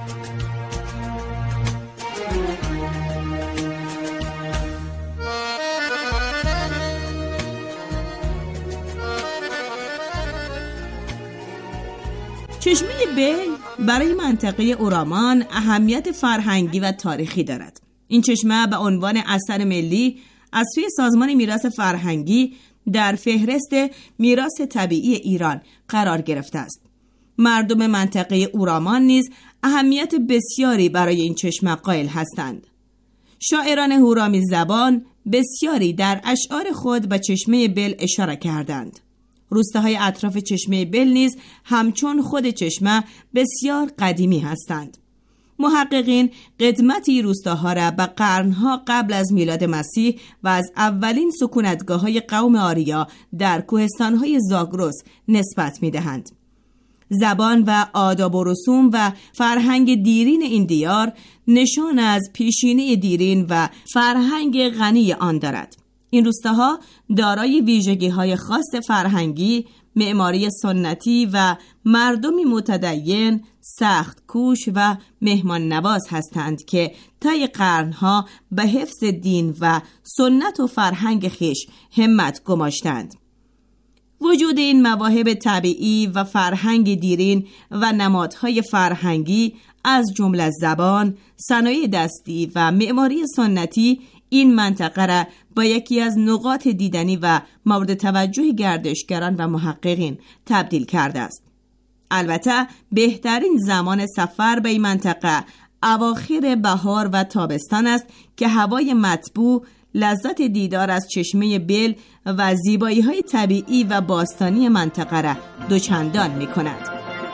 چشمه بل برای منطقه اورامان اهمیت فرهنگی و تاریخی دارد. این چشمه به عنوان اثر ملی از سوی سازمان میراث فرهنگی در فهرست میراث طبیعی ایران قرار گرفته است. مردم منطقه اورامان نیز اهمیت بسیاری برای این چشمه قائل هستند. شاعران هورامی زبان بسیاری در اشعار خود به چشمه بل اشاره کردند. روستاهای اطراف چشمه بل نیز همچون خود چشمه بسیار قدیمی هستند. محققین قدمتی روستاها را به قرنها قبل از میلاد مسیح و از اولین سکونتگاه‌های قوم آریا در کوهستان‌های زاگرس نسبت می‌دهند. زبان و آداب و رسوم و فرهنگ دیرین این دیار نشان از پیشینه دیرین و فرهنگ غنی آن دارد. این روستاها دارای ویژگی‌های خاص فرهنگی، معماری سنتی و مردمی متدین، سخت کوش و مهمان نواز هستند که طی قرنها به حفظ دین و سنت و فرهنگ خویش همت گماشتند. وجود این مواهب طبیعی و فرهنگ دیرین و نمادهای فرهنگی از جمله زبان، صنایع دستی و معماری سنتی این منطقه را با یکی از نقاط دیدنی و مورد توجه گردشگران و محققین تبدیل کرده است. البته بهترین زمان سفر به این منطقه اواخر بهار و تابستان است که هوای مطبوع لذت دیدار از چشمه بل و زیبایی‌های طبیعی و باستانی منطقه را دوچندان می‌کند.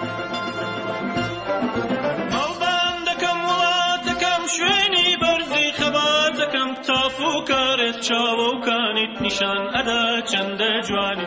تافو کارت چاو کانیت نشان ادا چند جوانی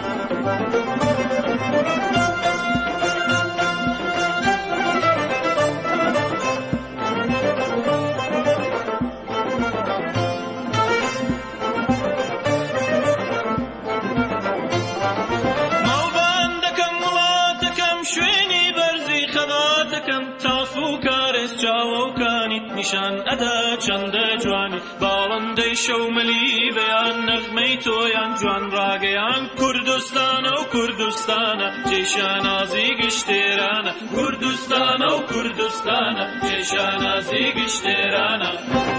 مو بندکم مواتکم شوینی برزی خباتکم تافو کارت چاو کانیت نشان ادا چند جوانی باوندەی شەومەلی بەیان نەغمەی تۆیان جوان ڕاگەیان کوردستانە و کوردستانە جێشانازی گشتێرانە کوردستانە و کوردستانە جێشانازی گشتێرانە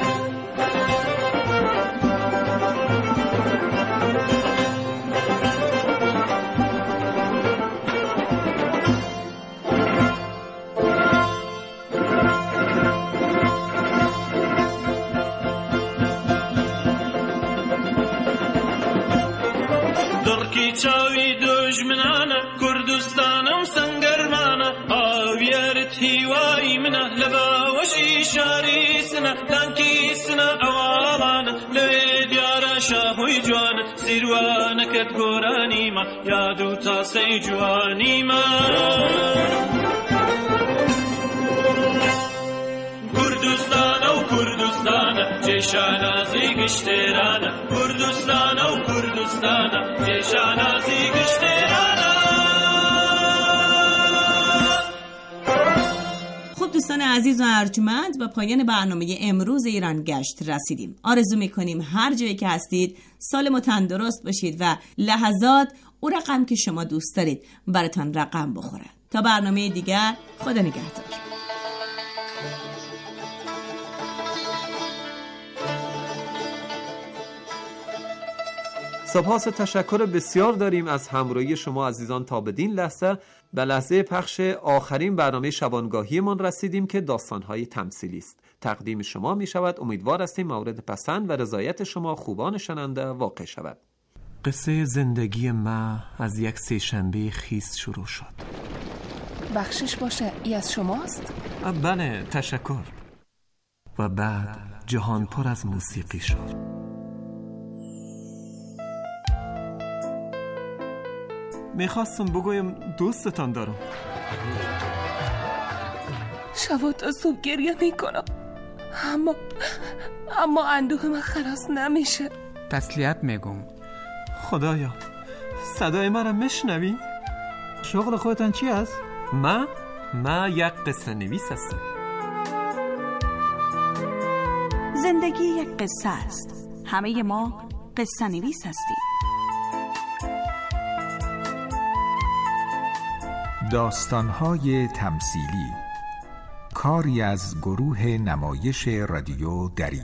چاوی دژمنانە کوردستانم سەنگەرمانە ئاویارت هیوای منە لە باوەشی شاری سنە دانکی سنە ئەواڵانە لەوێ دیارە شاهۆی جوانە سیروانەکەت گۆرانیمە یاد و تاسەی جوانیمە کوردستانە و کوردستانە جێشانازی گشتێرانە کوردستانە و کوردستانە جێشانازی گشتێرانە. خب دوستان عزیز و ارجمند، به پایان برنامه امروز ایران گشت رسیدیم. آرزو میکنیم هر جایی که هستید سالم و تندرست باشید و لحظات او رقم که شما دوست دارید براتان رقم بخوره. تا برنامه دیگر، خدا نگهدار. سپاس و تشکر بسیار داریم از همراهی شما عزیزان. تا بدین لحظه به لحظه پخش آخرین برنامه شبانگاهی من رسیدیم که داستان‌های تمثیلی است. تقدیم شما می شود. امیدوار هستیم مورد پسند و رضایت شما خوبان شنونده واقع شود. قصه زندگی ما از یک سه‌شنبه خیس شروع شد. بخشش باشه، ای از شماست؟ بله، تشکر. و بعد جهان پر از موسیقی شد. میخواستم بگویم دوستتان دارم. شب تا صبح گریه میکنم، اما اما اندوه من خلاص نمیشه. تسلیت میگم. خدایا صدای من رو میشنوی؟ شغل خودتان چی است؟ من؟ من یک قصه نویس هستم. زندگی یک قصه است. همه ما قصه نویس هستیم. داستان‌های تمثیلی، کاری از گروه نمایش رادیو دری.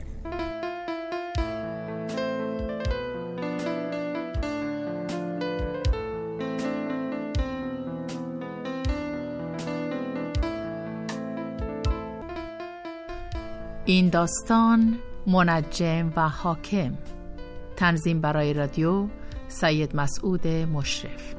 این داستان منجم و حاکم. تنظیم برای رادیو سید مسعود مشرف.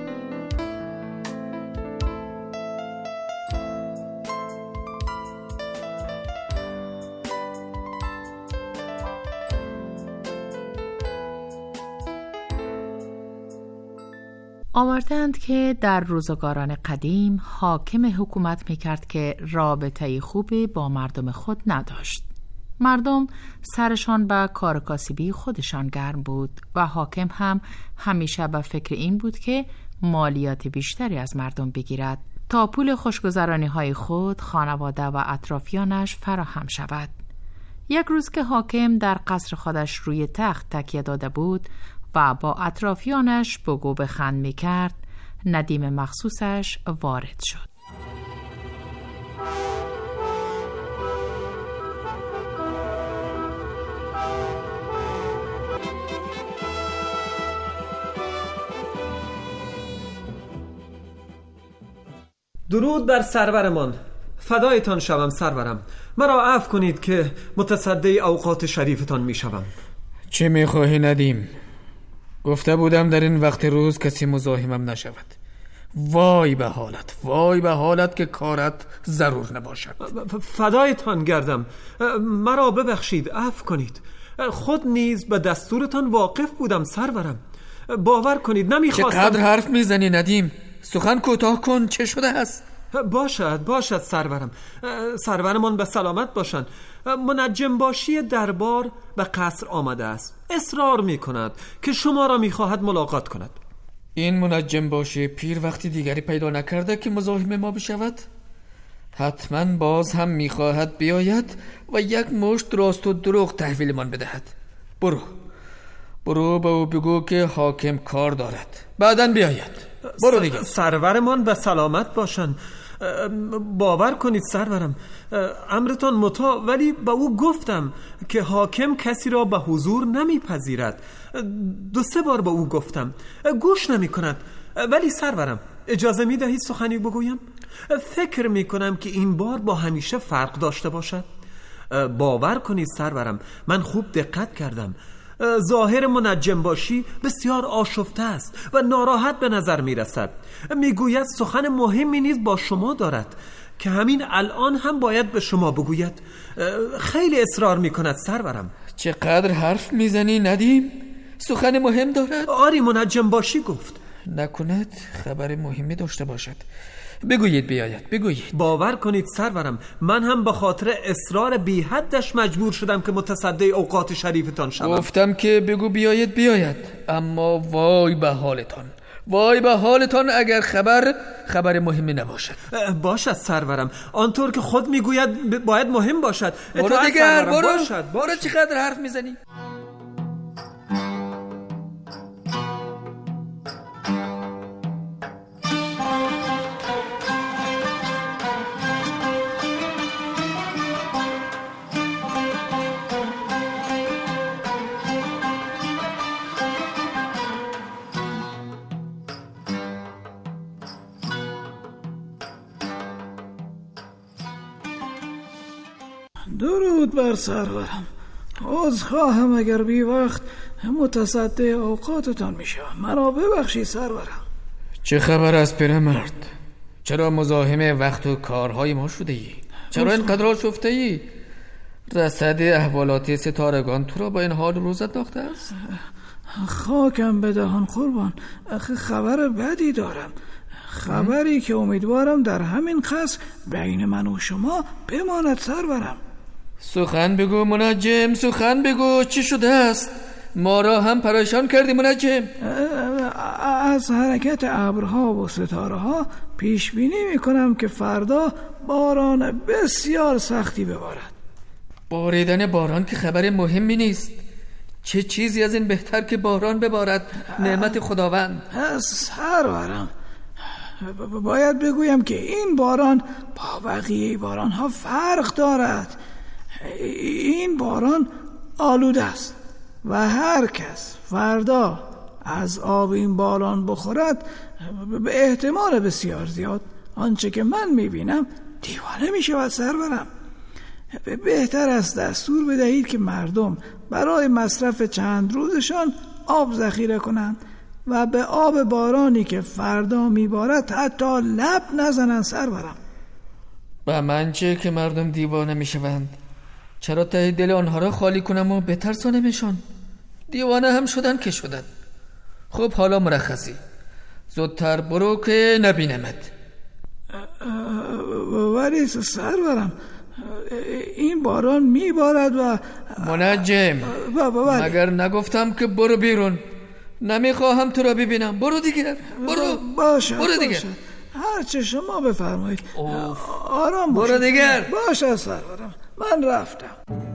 آوردند که در روزگاران قدیم حاکم حکومت میکرد که رابطه خوبی با مردم خود نداشت. مردم سرشان به کار کاسبی خودشان گرم بود و حاکم هم همیشه به فکر این بود که مالیات بیشتری از مردم بگیرد تا پول خوشگذرانی های خود، خانواده و اطرافیانش فراهم شود. یک روز که حاکم در قصر خودش روی تخت تکیه داده بود و با اطرافیانش بگو بخند می کرد، ندیم مخصوصش وارد شد. درود بر سرورمان. فدایتان شوم سرورم. مرا عفو کنید که متصدی اوقات شریفتان می شوم. چه می خواهی ندیم؟ گفته بودم در این وقت روز کسی مزاحمم نشود. وای به حالت، وای به حالت که کارت ضرور نباشد. فدایتان گردم. مرا ببخشید، عفو کنید. خود نیز به دستورتان واقف بودم سرورم. باور کنید نمیخواستم. چقدر حرف میزنی ندیم؟ سخن کوتاه کن. چه شده است؟ باشد باشد سرورم. سرورمان به سلامت باشند. منجم باشی دربار به قصر آمده است. اصرار می کند که شما را می خواهد ملاقات کند. این منجم باشی پیر وقتی دیگری پیدا نکرده که مزاحم ما بشود؟ حتما باز هم می خواهد بیاید و یک مشت راست و دروغ تحویل من بدهد. برو برو به او بگو که حاکم کار دارد، بعداً بیاید. برو دیگه. سرورمان به سلامت باشند. باور کنید سرورم، امرتان مطاع، ولی به او گفتم که حاکم کسی را به حضور نمیپذیرد. دو سه بار به او گفتم، گوش نمی کند. ولی سرورم اجازه می دهید سخنی بگویم؟ فکر می کنم که این بار با همیشه فرق داشته باشد. باور کنید سرورم، من خوب دقت کردم. ظاهر منجم باشی بسیار آشفته است و ناراحت به نظر می رسد. می گوید سخن مهمی نیز با شما دارد که همین الان هم باید به شما بگوید. خیلی اصرار می کند سرورم. چقدر حرف می زنی ندیم؟ سخن مهم دارد؟ آری منجم باشی گفت. نکند خبر مهمی داشته باشد. بگویید بیاید، بگویید. باور کنید سرورم، من هم به خاطر اصرار بی حدش مجبور شدم که متصدی اوقات شریفتان شوم. گفتم که بگو بیاید بیاید، اما وای به حالتان، وای به حالتان اگر خبر خبر مهمی نباشد. باشد سرورم، آنطور که خود میگوید باید مهم باشد. برو دیگر، برو. باشد. برو. چقدر حرف میزنی؟ درود بر سرورم. عذر خواهم اگر بی وقت متصدی اوقاتتان میشم. مرا ببخشید سرورم. چه خبر است پیرمرد؟ چرا مزاحم وقت و کارهای ما شده ای؟ چرا اینقدر آشفته ای؟ رصد احوالات ستارگان تو را با این حال روز انداخته است؟ خاکم به دهان قربان، خبر بدی دارم. خبری که امیدوارم در همین قصر بین من و شما بماند سرورم. سخن بگو منجم، سخن بگو، چی شده است؟ ما را هم پریشان کردی منجم. از حرکت ابرها و ستاره ها پیش بینی میکنم که فردا باران بسیار سختی ببارد. باریدن باران که خبر مهمی نیست. چه چیزی از این بهتر که باران ببارد، نعمت خداوند. سرورم، باید بگویم که این باران با بقیه باران ها فرق دارد. این باران آلوده است و هر کس فردا از آب این باران بخورد به احتمال بسیار زیاد آنچه که من میبینم دیوانه میشود. سرورم، بهتر است دستور بدهید که مردم برای مصرف چند روزشان آب ذخیره کنند و به آب بارانی که فردا میبارد حتی لب نزنند. سرورم، و من چه که مردم دیوانه میشوند؟ چرا ته دل آنها را خالی کنم و بترسانمشان؟ دیوانه هم شدن که شدن. خب حالا مرخصی، زودتر برو که نبینمت. ولی سرورم، این باران میبارد و منجم، مگر نگفتم که برو بیرون؟ نمیخواهم تو را ببینم. برو دیگر، برو. باشه برو دیگر. هر چه شما بفرمایید. آرام باش. برو دیگر. باشه سرورم، من رفتم.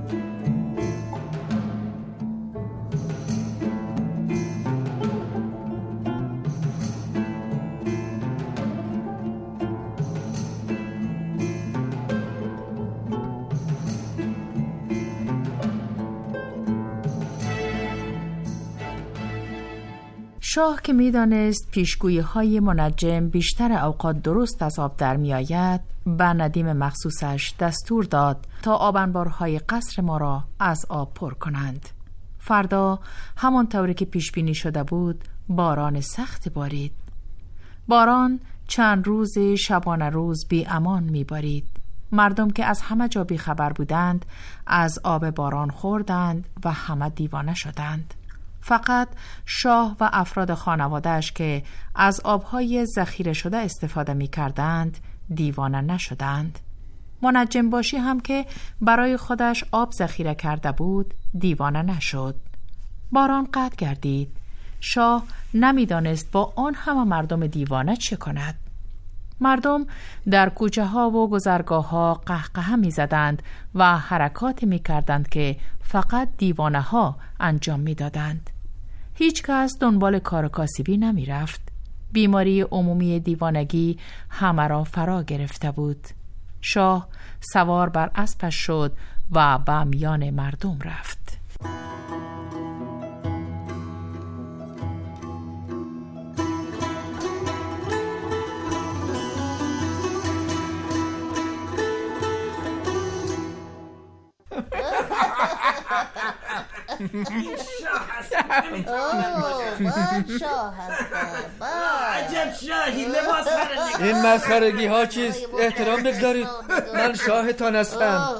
شاه که میدانست پیشگویی های منجم بیشتر اوقات درست از آب در می آید، به ندیم مخصوصش دستور داد تا آبانبارهای قصر ما را از آب پر کنند. فردا همانطوری که پیش بینی شده بود باران سخت بارید. باران چند روز شبانه روز بی امان می بارید. مردم که از همه جا بی خبر بودند از آب باران خوردند و همه دیوانه شدند. فقط شاه و افراد خانواده‌اش که از آبهای ذخیره شده استفاده می کردند دیوانه نشدند. منجم باشی هم که برای خودش آب ذخیره کرده بود دیوانه نشد. باران قطع گردید. شاه نمیدانست با آن همه مردم دیوانه چه کند. مردم در کوچه ها و گذرگاه ها قهقه می زدند و حرکات می کردند که فقط دیوانه ها انجام می دادند. هیچ کس دنبال کار کاسبی نمی رفت. بیماری عمومی دیوانگی همه را فرا گرفته بود. شاه سوار بر اسبش شد و به میان مردم رفت. این شاه هست. من شاه هستم. عجب شاهی، لباس فرنگی. این مسخرگی ها چیست؟ احترام بگذارید، من شاهتان هستم.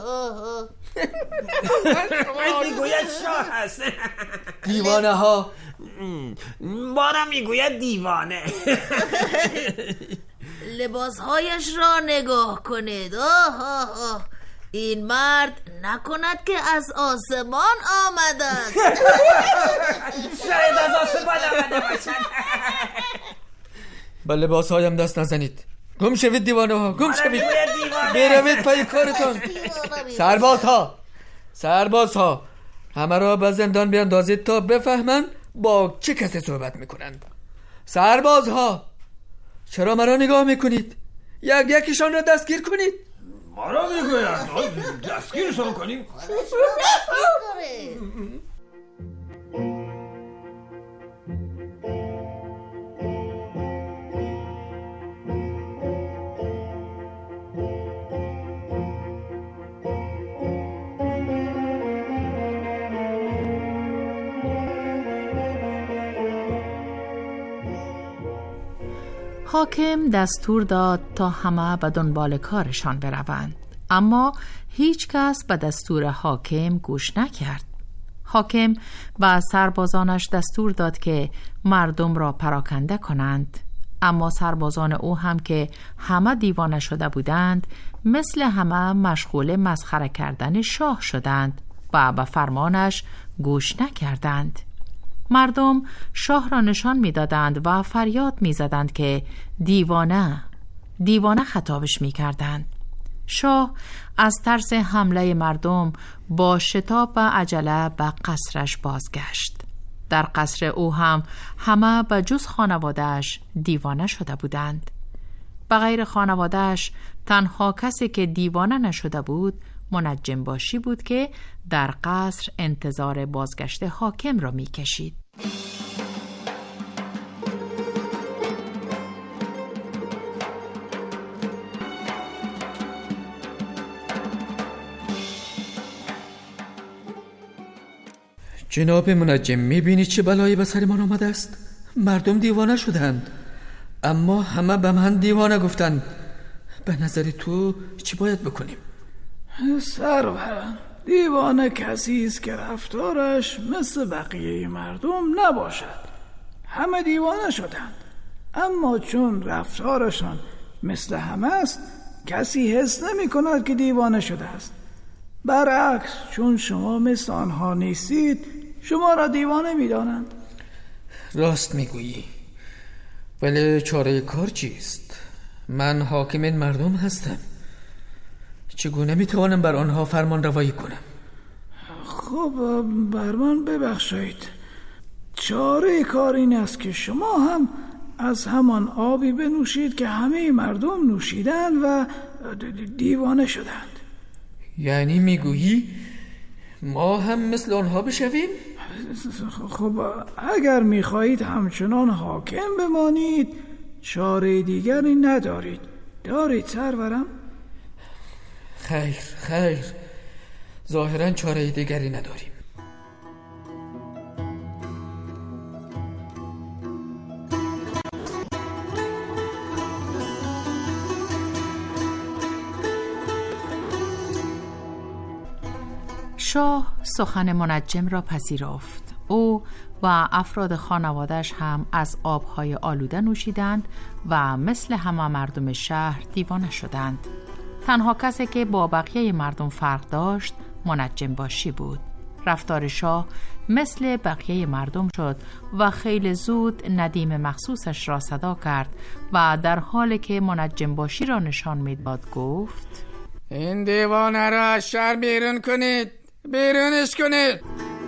من میگوید شاه هست. دیوانه ها. بارا میگوید دیوانه. لباس هایش را نگاه کنید. آه آه آه. این مرد نکند که از آسمان آمده است. شاید از آسمان آمده باشد. با لباس هایم دست نزنید. گم شوید دیوانه ها، گم شوید. بروید پای کارتون. سرباز ها سرباز ها همه را به زندان بیاندازید تا بفهمن با چه کسی صحبت میکنند. سرباز ها چرا مرا نگاه میکنید؟ یک یکیشان را دستگیر کنید. ما را میگوید دستگیرشان کنیم. حاکم دستور داد تا همه به دنبال کارشان بروند، اما هیچ کس به دستور حاکم گوش نکرد. حاکم به سربازانش دستور داد که مردم را پراکنده کنند. اما سربازان او هم که همه دیوانه شده بودند مثل همه مشغول مسخره کردن شاه شدند و به فرمانش گوش نکردند. مردم شاه را نشان می دادند و فریاد می زدند که دیوانه دیوانه خطابش می کردند. شاه از ترس حمله مردم با شتاب و عجله به قصرش بازگشت. در قصر او هم همه به جز خانواده‌اش دیوانه شده بودند. به غیر خانواده‌اش تنها کسی که دیوانه نشده بود منجم باشی بود که در قصر انتظار بازگشت حاکم را می کشید. جناب منجم، میبینی چه بلایی به سر من آمده است؟ مردم دیوانه شدند، اما همه به من دیوانه گفتند. به نظر تو چی باید بکنیم؟ سرورم، دیوانه کسی است که رفتارش مثل بقیه مردم نباشد. همه دیوانه شدند، اما چون رفتارشان مثل همه است کسی حس نمی کند که دیوانه شده است. برعکس، چون شما مثل آنها نیستید شما را دیوانه می دانند. راست میگویی، ولی چاره کار چیست؟ من حاکم این مردم هستم، چگونه میتوانم بر آنها فرمان روایی کنم؟ خب بر من ببخشید. چاره کار این است که شما هم از همان آبی بنوشید که همه مردم نوشیدند و دیوانه شدند. یعنی میگویی ما هم مثل آنها بشویم؟ خب اگر میخواهید همچنان حاکم بمانید چاره دیگری ندارید. دارید سرورم؟ خیر خیر، ظاهرا چاره دیگری نداریم. شاه سخن منجم را پذیرفت. او و افراد خانوادش هم از آبهای آلوده نوشیدند و مثل همه مردم شهر دیوانه شدند. تنها کسی که با بقیه مردم فرق داشت منجم باشی بود. رفتار شاه مثل بقیه مردم شد و خیلی زود ندیم مخصوصش را صدا کرد و در حالی که منجم باشی را نشان میداد گفت: این دیوانه را از شهر بیرون کنید، بیرونش کنید.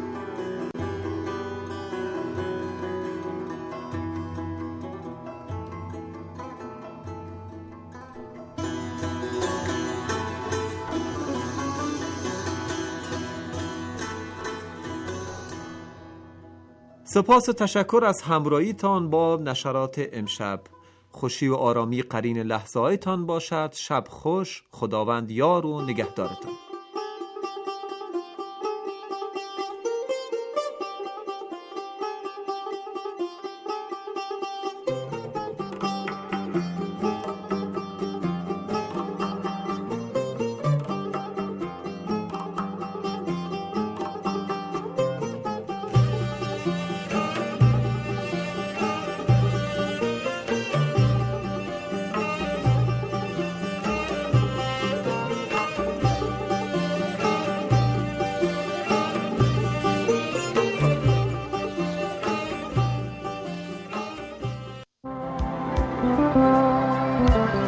سپاس و تشکر از همراهیتان با نشرات امشب. خوشی و آرامی قرین لحظه هایتان باشد. شب خوش. خداوند یار و نگهدارتان.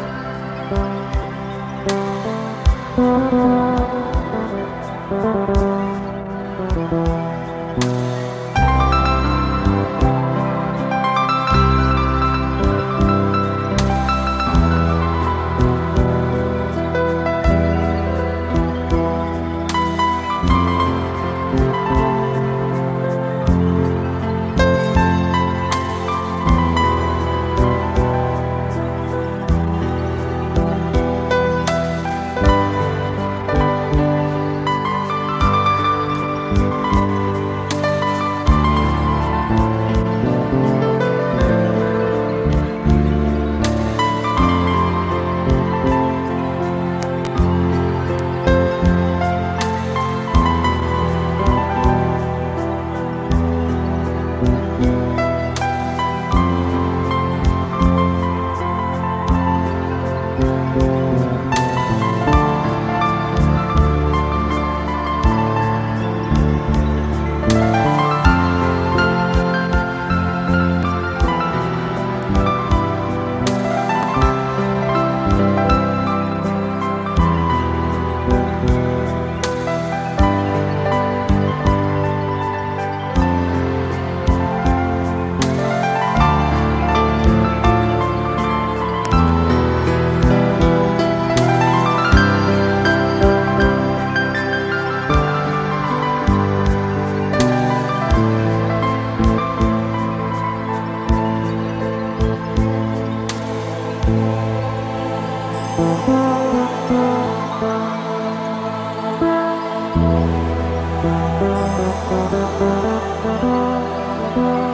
Thank you.